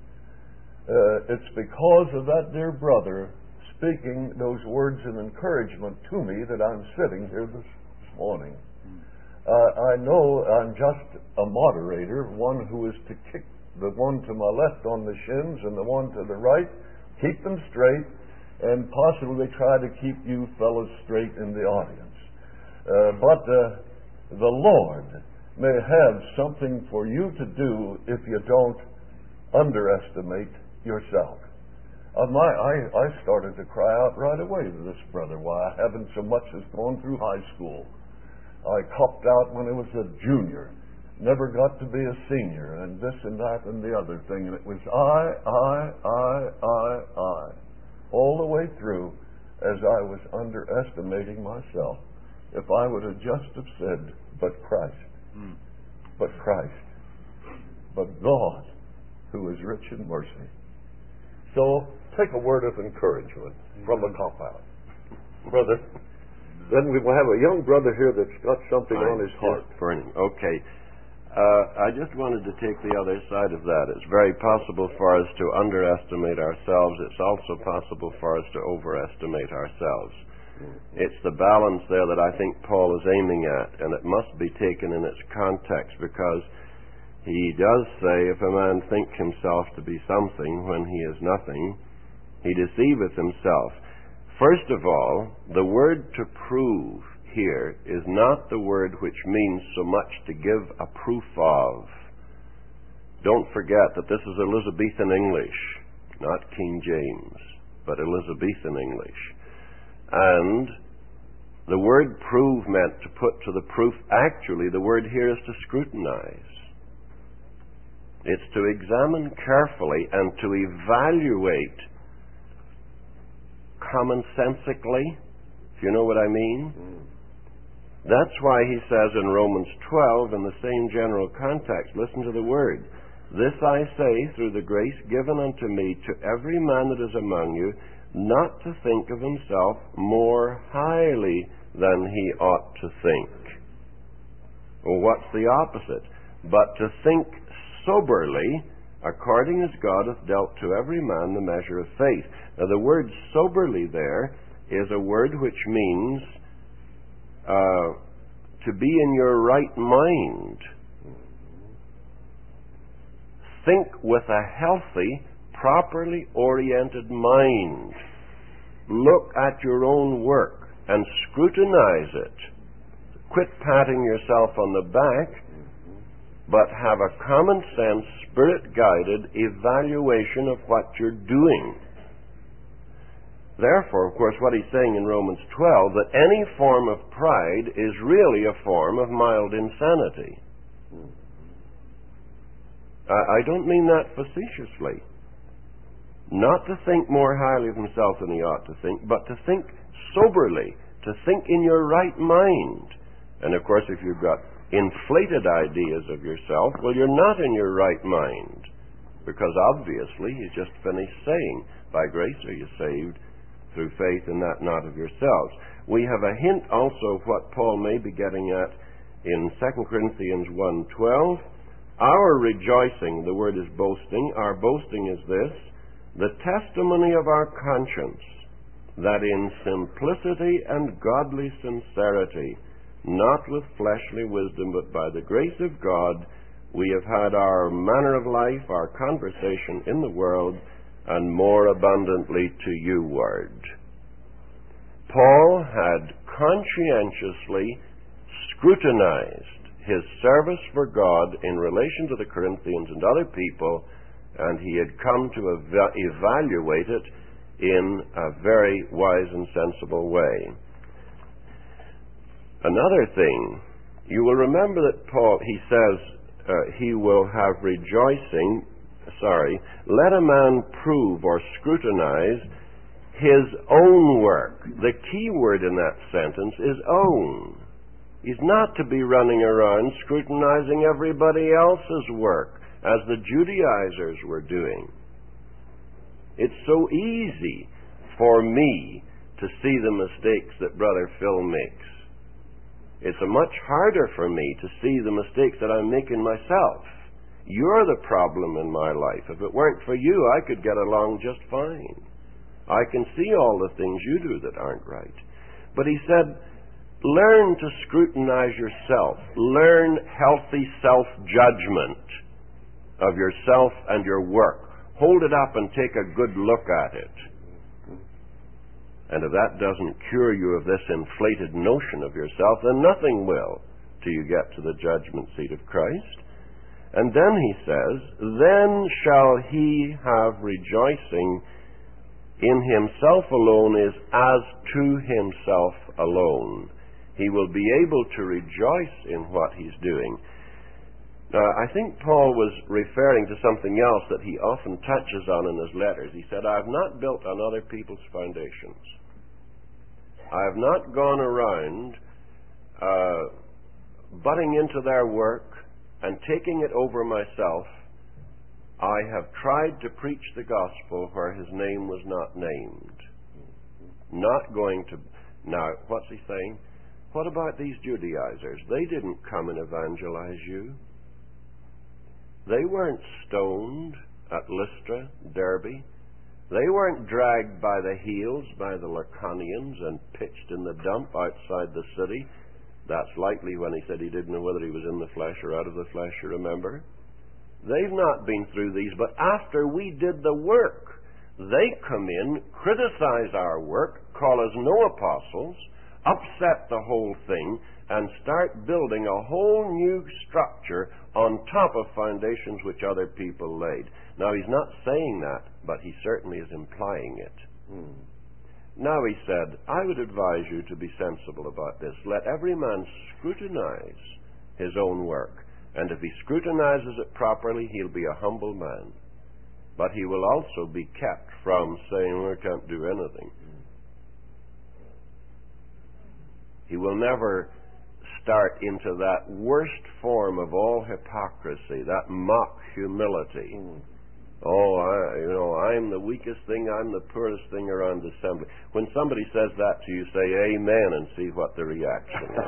Uh, it's because of that dear brother speaking those words of encouragement to me that I'm sitting here this, this morning. Uh, I know I'm just a moderator, one who is to kick the one to my left on the shins and the one to the right, keep them straight, and possibly try to keep you fellows straight in the audience. Uh, but uh, the Lord may have something for you to do if you don't underestimate yourself. Uh, my, I, I started to cry out right away to this brother why I haven't so much as gone through high school. I copped out when I was a junior, never got to be a senior, and this and that and the other thing. And it was I, I, I, I, I, all the way through as I was underestimating myself. If I would have just have said, but Christ, mm. but Christ, but God, who is rich in mercy. So, take a word of encouragement from a cop-out. Brother, then we will have a young brother here that's got something I'm on his heart. Burning. Okay. Uh, I just wanted to take the other side of that. It's very possible for us to underestimate ourselves. It's also possible for us to overestimate ourselves. It's the balance there that I think Paul is aiming at, and it must be taken in its context, because he does say, if a man think himself to be something when he is nothing, he deceiveth himself. First of all, the word to prove here is not the word which means so much to give a proof of. Don't forget that this is Elizabethan English, not King James, but Elizabethan English. And the word prove meant to put to the proof. Actually, the word here is to scrutinize. It's to examine carefully and to evaluate commonsensically, if you know what I mean. Mm. That's why he says in Romans twelve, in the same general context, listen to the word. This I say through the grace given unto me to every man that is among you, not to think of himself more highly than he ought to think. Well, what's the opposite? But to think soberly, according as God hath dealt to every man the measure of faith. Now, the word soberly there is a word which means uh, to be in your right mind. Think with a healthy, properly oriented mind. Look at your own work and scrutinize it. Quit patting yourself on the back, but have a common sense, spirit-guided evaluation of what you're doing. Therefore, of course, what he's saying in Romans twelve, that any form of pride is really a form of mild insanity. I don't mean that facetiously. Not to think more highly of himself than he ought to think, but to think soberly, to think in your right mind. And of course, if you've got inflated ideas of yourself, well, you're not in your right mind. Because obviously, he's just finished saying, by grace are you saved, through faith, and that not of yourselves. We have a hint also of what Paul may be getting at in Second Corinthians one twelve. Our rejoicing, the word is boasting, our boasting is this, the testimony of our conscience, that in simplicity and godly sincerity, not with fleshly wisdom, but by the grace of God, we have had our manner of life, our conversation in the world, and more abundantly to you word. Paul had conscientiously scrutinized his service for God in relation to the Corinthians and other people, and he had come to ev- evaluate it in a very wise and sensible way. Another thing, you will remember that Paul, he says, uh, he will have rejoicing, sorry, let a man prove or scrutinize his own work. The key word in that sentence is own. He's not to be running around scrutinizing everybody else's work, as the Judaizers were doing. It's so easy for me to see the mistakes that Brother Phil makes. It's a much harder for me to see the mistakes that I'm making myself. You're the problem in my life. If it weren't for you, I could get along just fine. I can see all the things you do that aren't right. But he said, learn to scrutinize yourself. Learn healthy self-judgment of yourself and your work. Hold it up and take a good look at it. And if that doesn't cure you of this inflated notion of yourself, then nothing will till you get to the judgment seat of Christ. And then he says, then shall he have rejoicing in himself alone is as to himself alone. He will be able to rejoice in what he's doing. Now, I think Paul was referring to something else that he often touches on in his letters. He said, I have not built on other people's foundations. I have not gone around uh, butting into their work and taking it over myself. I have tried to preach the gospel where his name was not named. Not going to... Now, what's he saying? What about these Judaizers? They didn't come and evangelize you. They weren't stoned at Lystra, Derbe. They weren't dragged by the heels by the Laconians and pitched in the dump outside the city. That's likely when he said he didn't know whether he was in the flesh or out of the flesh, you remember? They've not been through these, but after we did the work, they come in, criticize our work, call us no apostles, upset the whole thing, and start building a whole new structure on top of foundations which other people laid. Now, he's not saying that, but he certainly is implying it. Hmm. Now, he said, I would advise you to be sensible about this. Let every man scrutinize his own work, and if he scrutinizes it properly, he'll be a humble man. But he will also be kept from saying, well, I can't do anything. He will never start into that worst form of all hypocrisy, that mock humility. Mm. Oh, I, you know, I'm the weakest thing, I'm the poorest thing around the assembly. When somebody says that to you, say amen and see what the reaction is.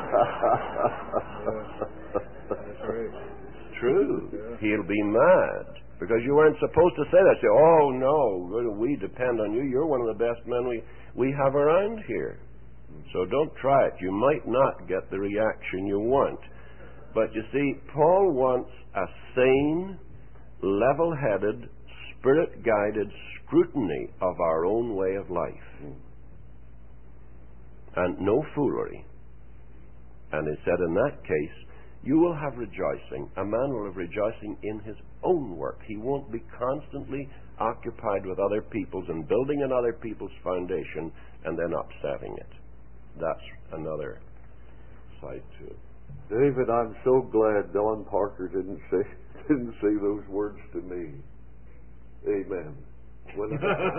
That's right. It's true. Yeah. He'll be mad. Because you weren't supposed to say that. Say, oh, no, we depend on you. You're one of the best men we, we have around here. So don't try it. You might not get the reaction you want. But you see, Paul wants a sane, level-headed, Spirit-guided scrutiny of our own way of life. And no foolery. And he said, in that case, you will have rejoicing. A man will have rejoicing in his own work. He won't be constantly occupied with other people's and building on other people's foundation and then upsetting it. That's another side to it. David, I'm so glad Don Parker didn't say didn't say those words to me. Amen. When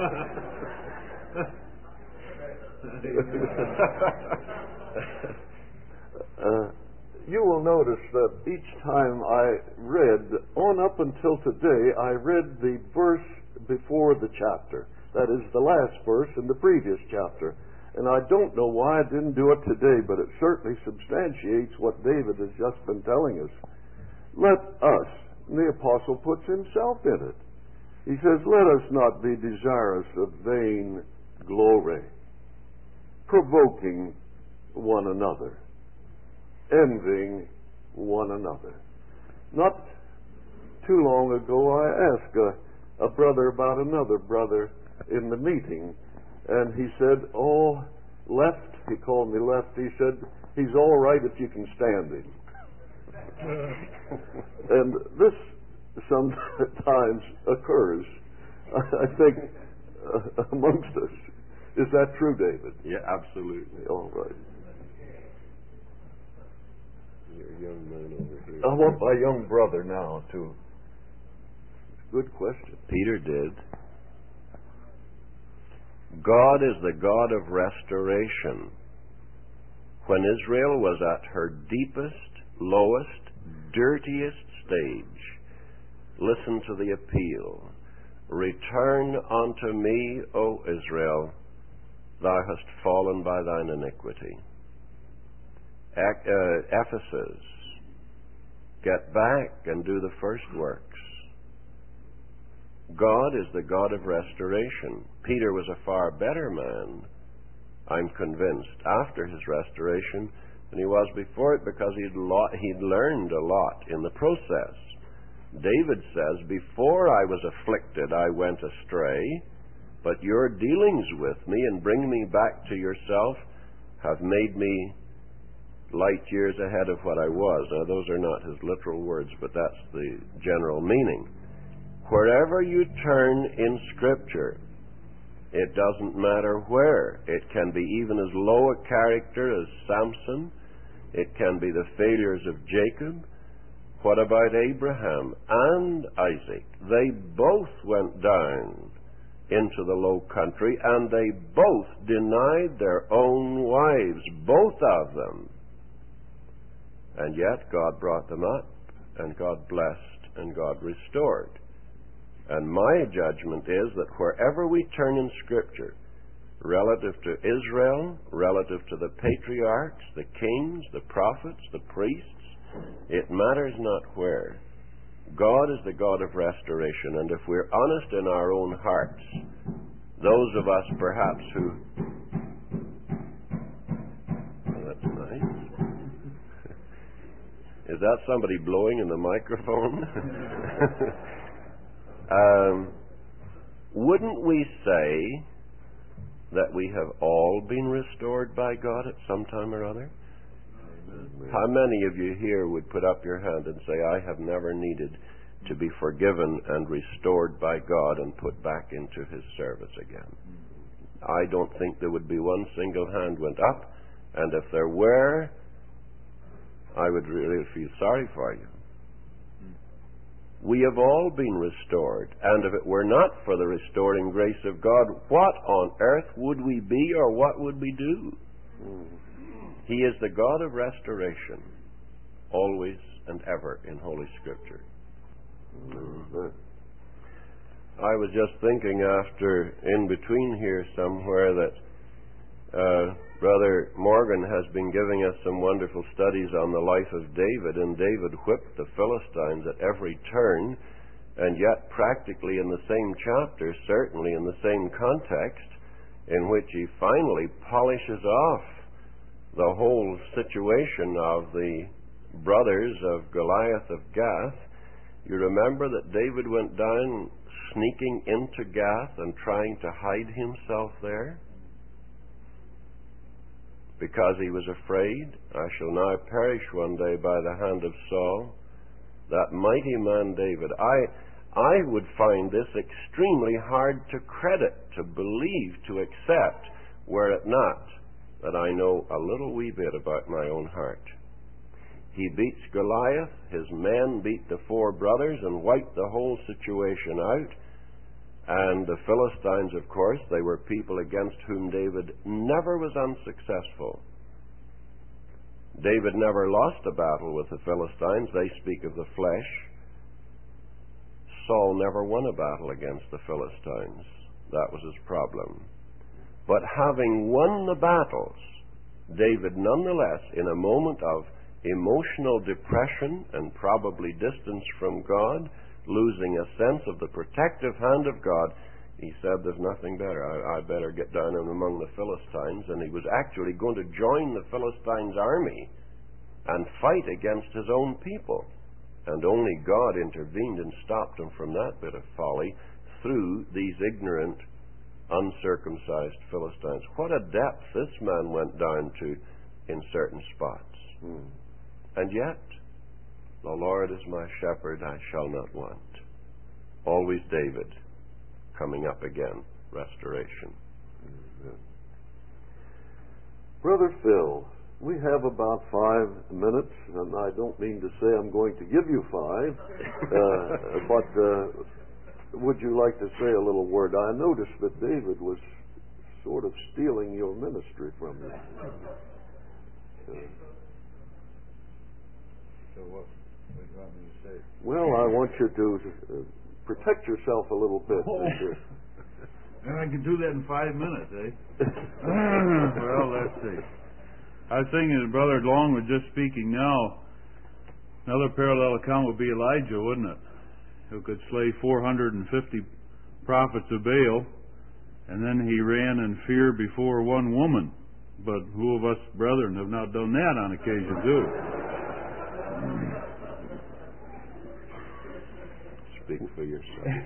uh, you will notice that each time I read, on up until today, I read the verse before the chapter. That is the last verse in the previous chapter. And I don't know why I didn't do it today, but it certainly substantiates what David has just been telling us. Let us, and the apostle puts himself in it. He says, let us not be desirous of vain glory, provoking one another, envying one another. Not too long ago, I asked a, a brother about another brother in the meeting, and he said, oh, left, he called me left, he said, he's all right if you can stand him. And this sometimes occurs, I think, uh, amongst us. Is that true, David? Yeah, absolutely. All right. Your young man over here. I want my young brother now to... Good question. Peter did. God is the God of restoration. When Israel was at her deepest, lowest, dirtiest stage, listen to the appeal. Return unto me, O Israel, thou hast fallen by thine iniquity. Uh, Ephesus, get back and do the first works. God is the God of restoration. Peter was a far better man, I'm convinced, after his restoration than he was before it, because he'd, lo- he'd learned a lot in the process. David says, before I was afflicted I went astray, but your dealings with me and bringing me back to yourself have made me light years ahead of what I was. Now, those are not his literal words, but that's the general meaning. Wherever you turn in Scripture, it doesn't matter where. It can be even as low a character as Samson. It can be the failures of Jacob. What about Abraham and Isaac? They both went down into the low country, and they both denied their own wives, both of them. And yet God brought them up, and God blessed, and God restored. And my judgment is that wherever we turn in Scripture, relative to Israel, relative to the patriarchs, the kings, the prophets, the priests, it matters not where. God is the God of restoration, and if we're honest in our own hearts, those of us perhaps who... Oh, that's nice. Is that somebody blowing in the microphone? um, wouldn't we say that we have all been restored by God at some time or other? How many of you here would put up your hand and say, I have never needed to be forgiven and restored by God and put back into His service again? I don't think there would be one single hand went up, and if there were, I would really feel sorry for you. We have all been restored, and if it were not for the restoring grace of God, what on earth would we be, or what would we do? Mm. He is the God of restoration, always and ever in Holy Scripture. Mm. I was just thinking after, in between here somewhere, that uh, Brother Morgan has been giving us some wonderful studies on the life of David, and David whipped the Philistines at every turn, and yet practically in the same chapter, certainly in the same context, in which he finally polishes off the whole situation of the brothers of Goliath of Gath, you remember that David went down sneaking into Gath and trying to hide himself there? Because he was afraid, I shall now perish one day by the hand of Saul. That mighty man David. I, I would find this extremely hard to credit, to believe, to accept, were it not that I know a little wee bit about my own heart. He beats Goliath, his men beat the four brothers and wiped the whole situation out. And the Philistines, of course, they were people against whom David never was unsuccessful. David never lost a battle with the Philistines. They speak of the flesh. Saul never won a battle against the Philistines. That was his problem. But having won the battles, David nonetheless, in a moment of emotional depression and probably distance from God, losing a sense of the protective hand of God, he said, there's nothing better. I, I better get down in among the Philistines. And he was actually going to join the Philistines' army and fight against his own people. And only God intervened and stopped him from that bit of folly through these ignorant, uncircumcised Philistines. What a depth this man went down to in certain spots. Hmm. And yet, the Lord is my shepherd, I shall not want. Always David coming up again, restoration. Mm-hmm. Brother Phil, we have about five minutes, and I don't mean to say I'm going to give you five, uh, but uh, would you like to say a little word? I noticed that David was sort of stealing your ministry from you. Uh, so what? What do you want me to say? Well, I want you to uh, protect yourself a little bit. Oh. And I can do that in five minutes, eh? Well, let's see. I was thinking that Brother Long was just speaking now. Another parallel account would be Elijah, wouldn't it? Who could slay four hundred fifty prophets of Baal, and then he ran in fear before one woman. But who of us brethren have not done that on occasion, too? Speak for yourself.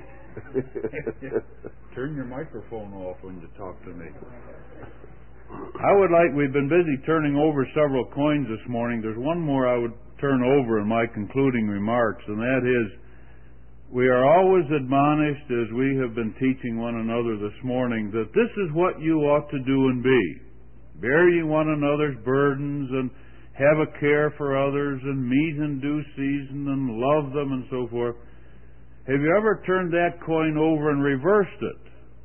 Turn your microphone off when you talk to me. I would like, we've been busy turning over several coins this morning. There's one more I would turn over in my concluding remarks, and that is, we are always admonished, as we have been teaching one another this morning, that this is what you ought to do and be. Bear ye one another's burdens, and have a care for others, and meet in due season, and love them, and so forth. Have you ever turned that coin over and reversed it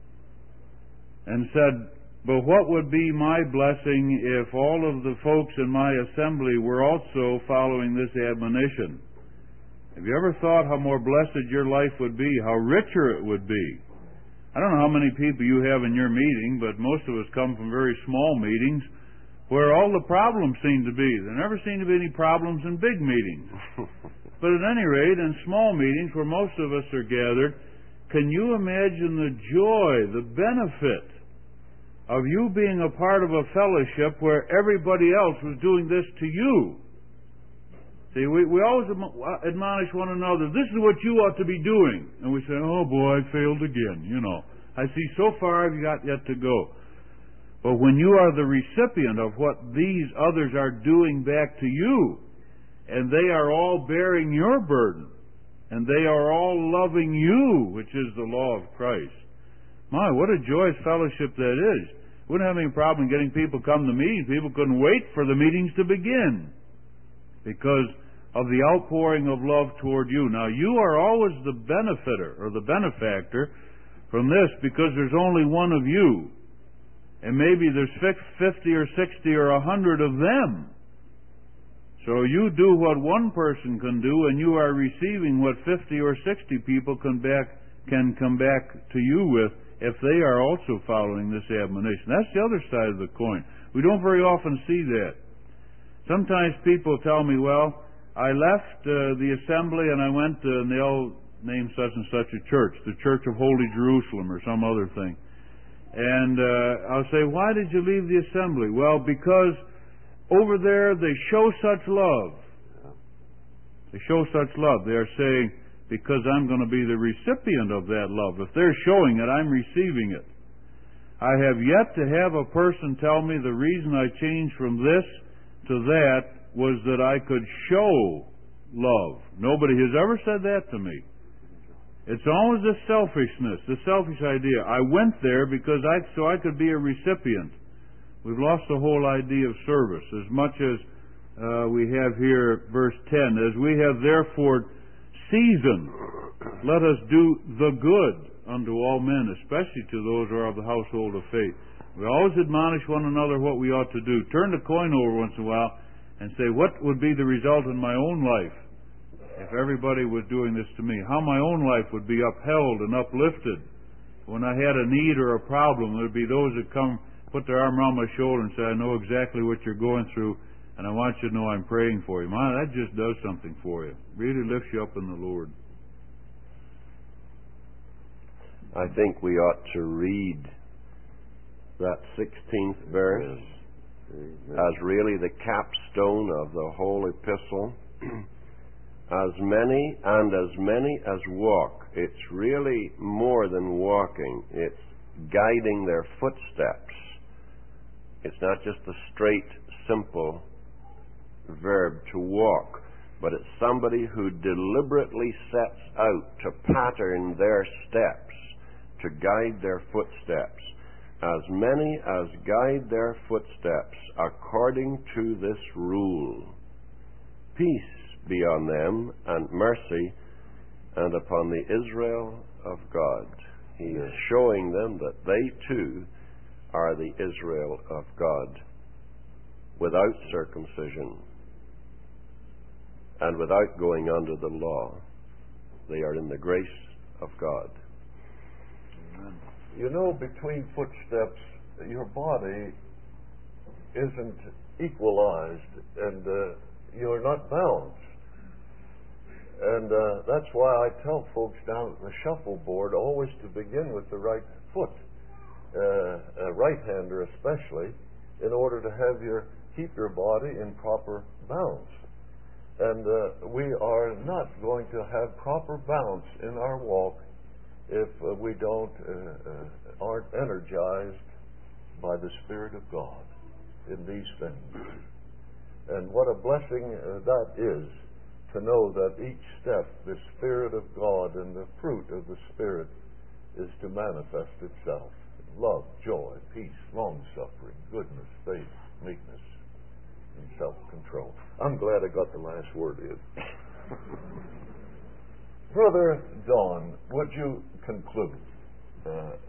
and said, but what would be my blessing if all of the folks in my assembly were also following this admonition? Have you ever thought how more blessed your life would be, how richer it would be? I don't know how many people you have in your meeting, but most of us come from very small meetings where all the problems seem to be. There never seem to be any problems in big meetings. But at any rate, in small meetings where most of us are gathered, can you imagine the joy, the benefit of you being a part of a fellowship where everybody else was doing this to you? See, we, we always admonish one another, this is what you ought to be doing. And we say, oh boy, I failed again, you know. I see so far I've got yet to go. But when you are the recipient of what these others are doing back to you, and they are all bearing your burden, and they are all loving you, which is the law of Christ. My, what a joyous fellowship that is. Wouldn't have any problem getting people to come to meetings. People couldn't wait for the meetings to begin because of the outpouring of love toward you. Now, you are always the benefiter or the benefactor from this because there's only one of you. And maybe there's fifty or sixty or a hundred of them. So you do what one person can do, and you are receiving what fifty or sixty people can back can come back to you with if they are also following this admonition. That's the other side of the coin. We don't very often see that. Sometimes people tell me, well, I left uh, the assembly and I went to, and they'll name such and such a church, the Church of Holy Jerusalem or some other thing. And uh, I'll say, why did you leave the assembly? Well, because over there they show such love. They show such love. They are saying, because I'm going to be the recipient of that love. If they're showing it, I'm receiving it. I have yet to have a person tell me the reason I changed from this to that was that I could show love. Nobody has ever said that to me. It's always the selfishness, the selfish idea. I went there because I so I could be a recipient. We've lost the whole idea of service. As much as uh, we have here, verse ten, as we have therefore seasoned, let us do the good unto all men, especially to those who are of the household of faith. We always admonish one another what we ought to do. Turn the coin over once in a while and say, what would be the result in my own life if everybody was doing this to me? How my own life would be upheld and uplifted. When I had a need or a problem, there would be those that come, put their arm around my shoulder and say, I know exactly what you're going through, and I want you to know I'm praying for you. Man, that just does something for you. Really lifts you up in the Lord. I think we ought to read that sixteenth verse as really the capstone of the whole epistle. As many and as many as walk. It's really more than walking. It's guiding their footsteps. It's not just a straight, simple verb to walk, but it's somebody who deliberately sets out to pattern their steps, to guide their footsteps. As many as guide their footsteps according to this rule. Peace be on them, and mercy, and upon the Israel of God. He is showing them that they too are the Israel of God, without circumcision, and without going under the law. They are in the grace of God. You know, between footsteps, your body isn't equalized, and uh, you're not balanced. And uh, that's why I tell folks down at the shuffleboard always to begin with the right foot, uh, a right-hander especially, in order to have your keep your body in proper balance. And uh, we are not going to have proper balance in our walk if uh, we don't uh, uh, aren't energized by the Spirit of God in these things. And what a blessing uh, that is, to know that each step the Spirit of God and the fruit of the Spirit is to manifest itself. Love, joy, peace, long-suffering, goodness, faith, meekness, and self-control. I'm glad I got the last word in. Brother Don, would you conclude uh,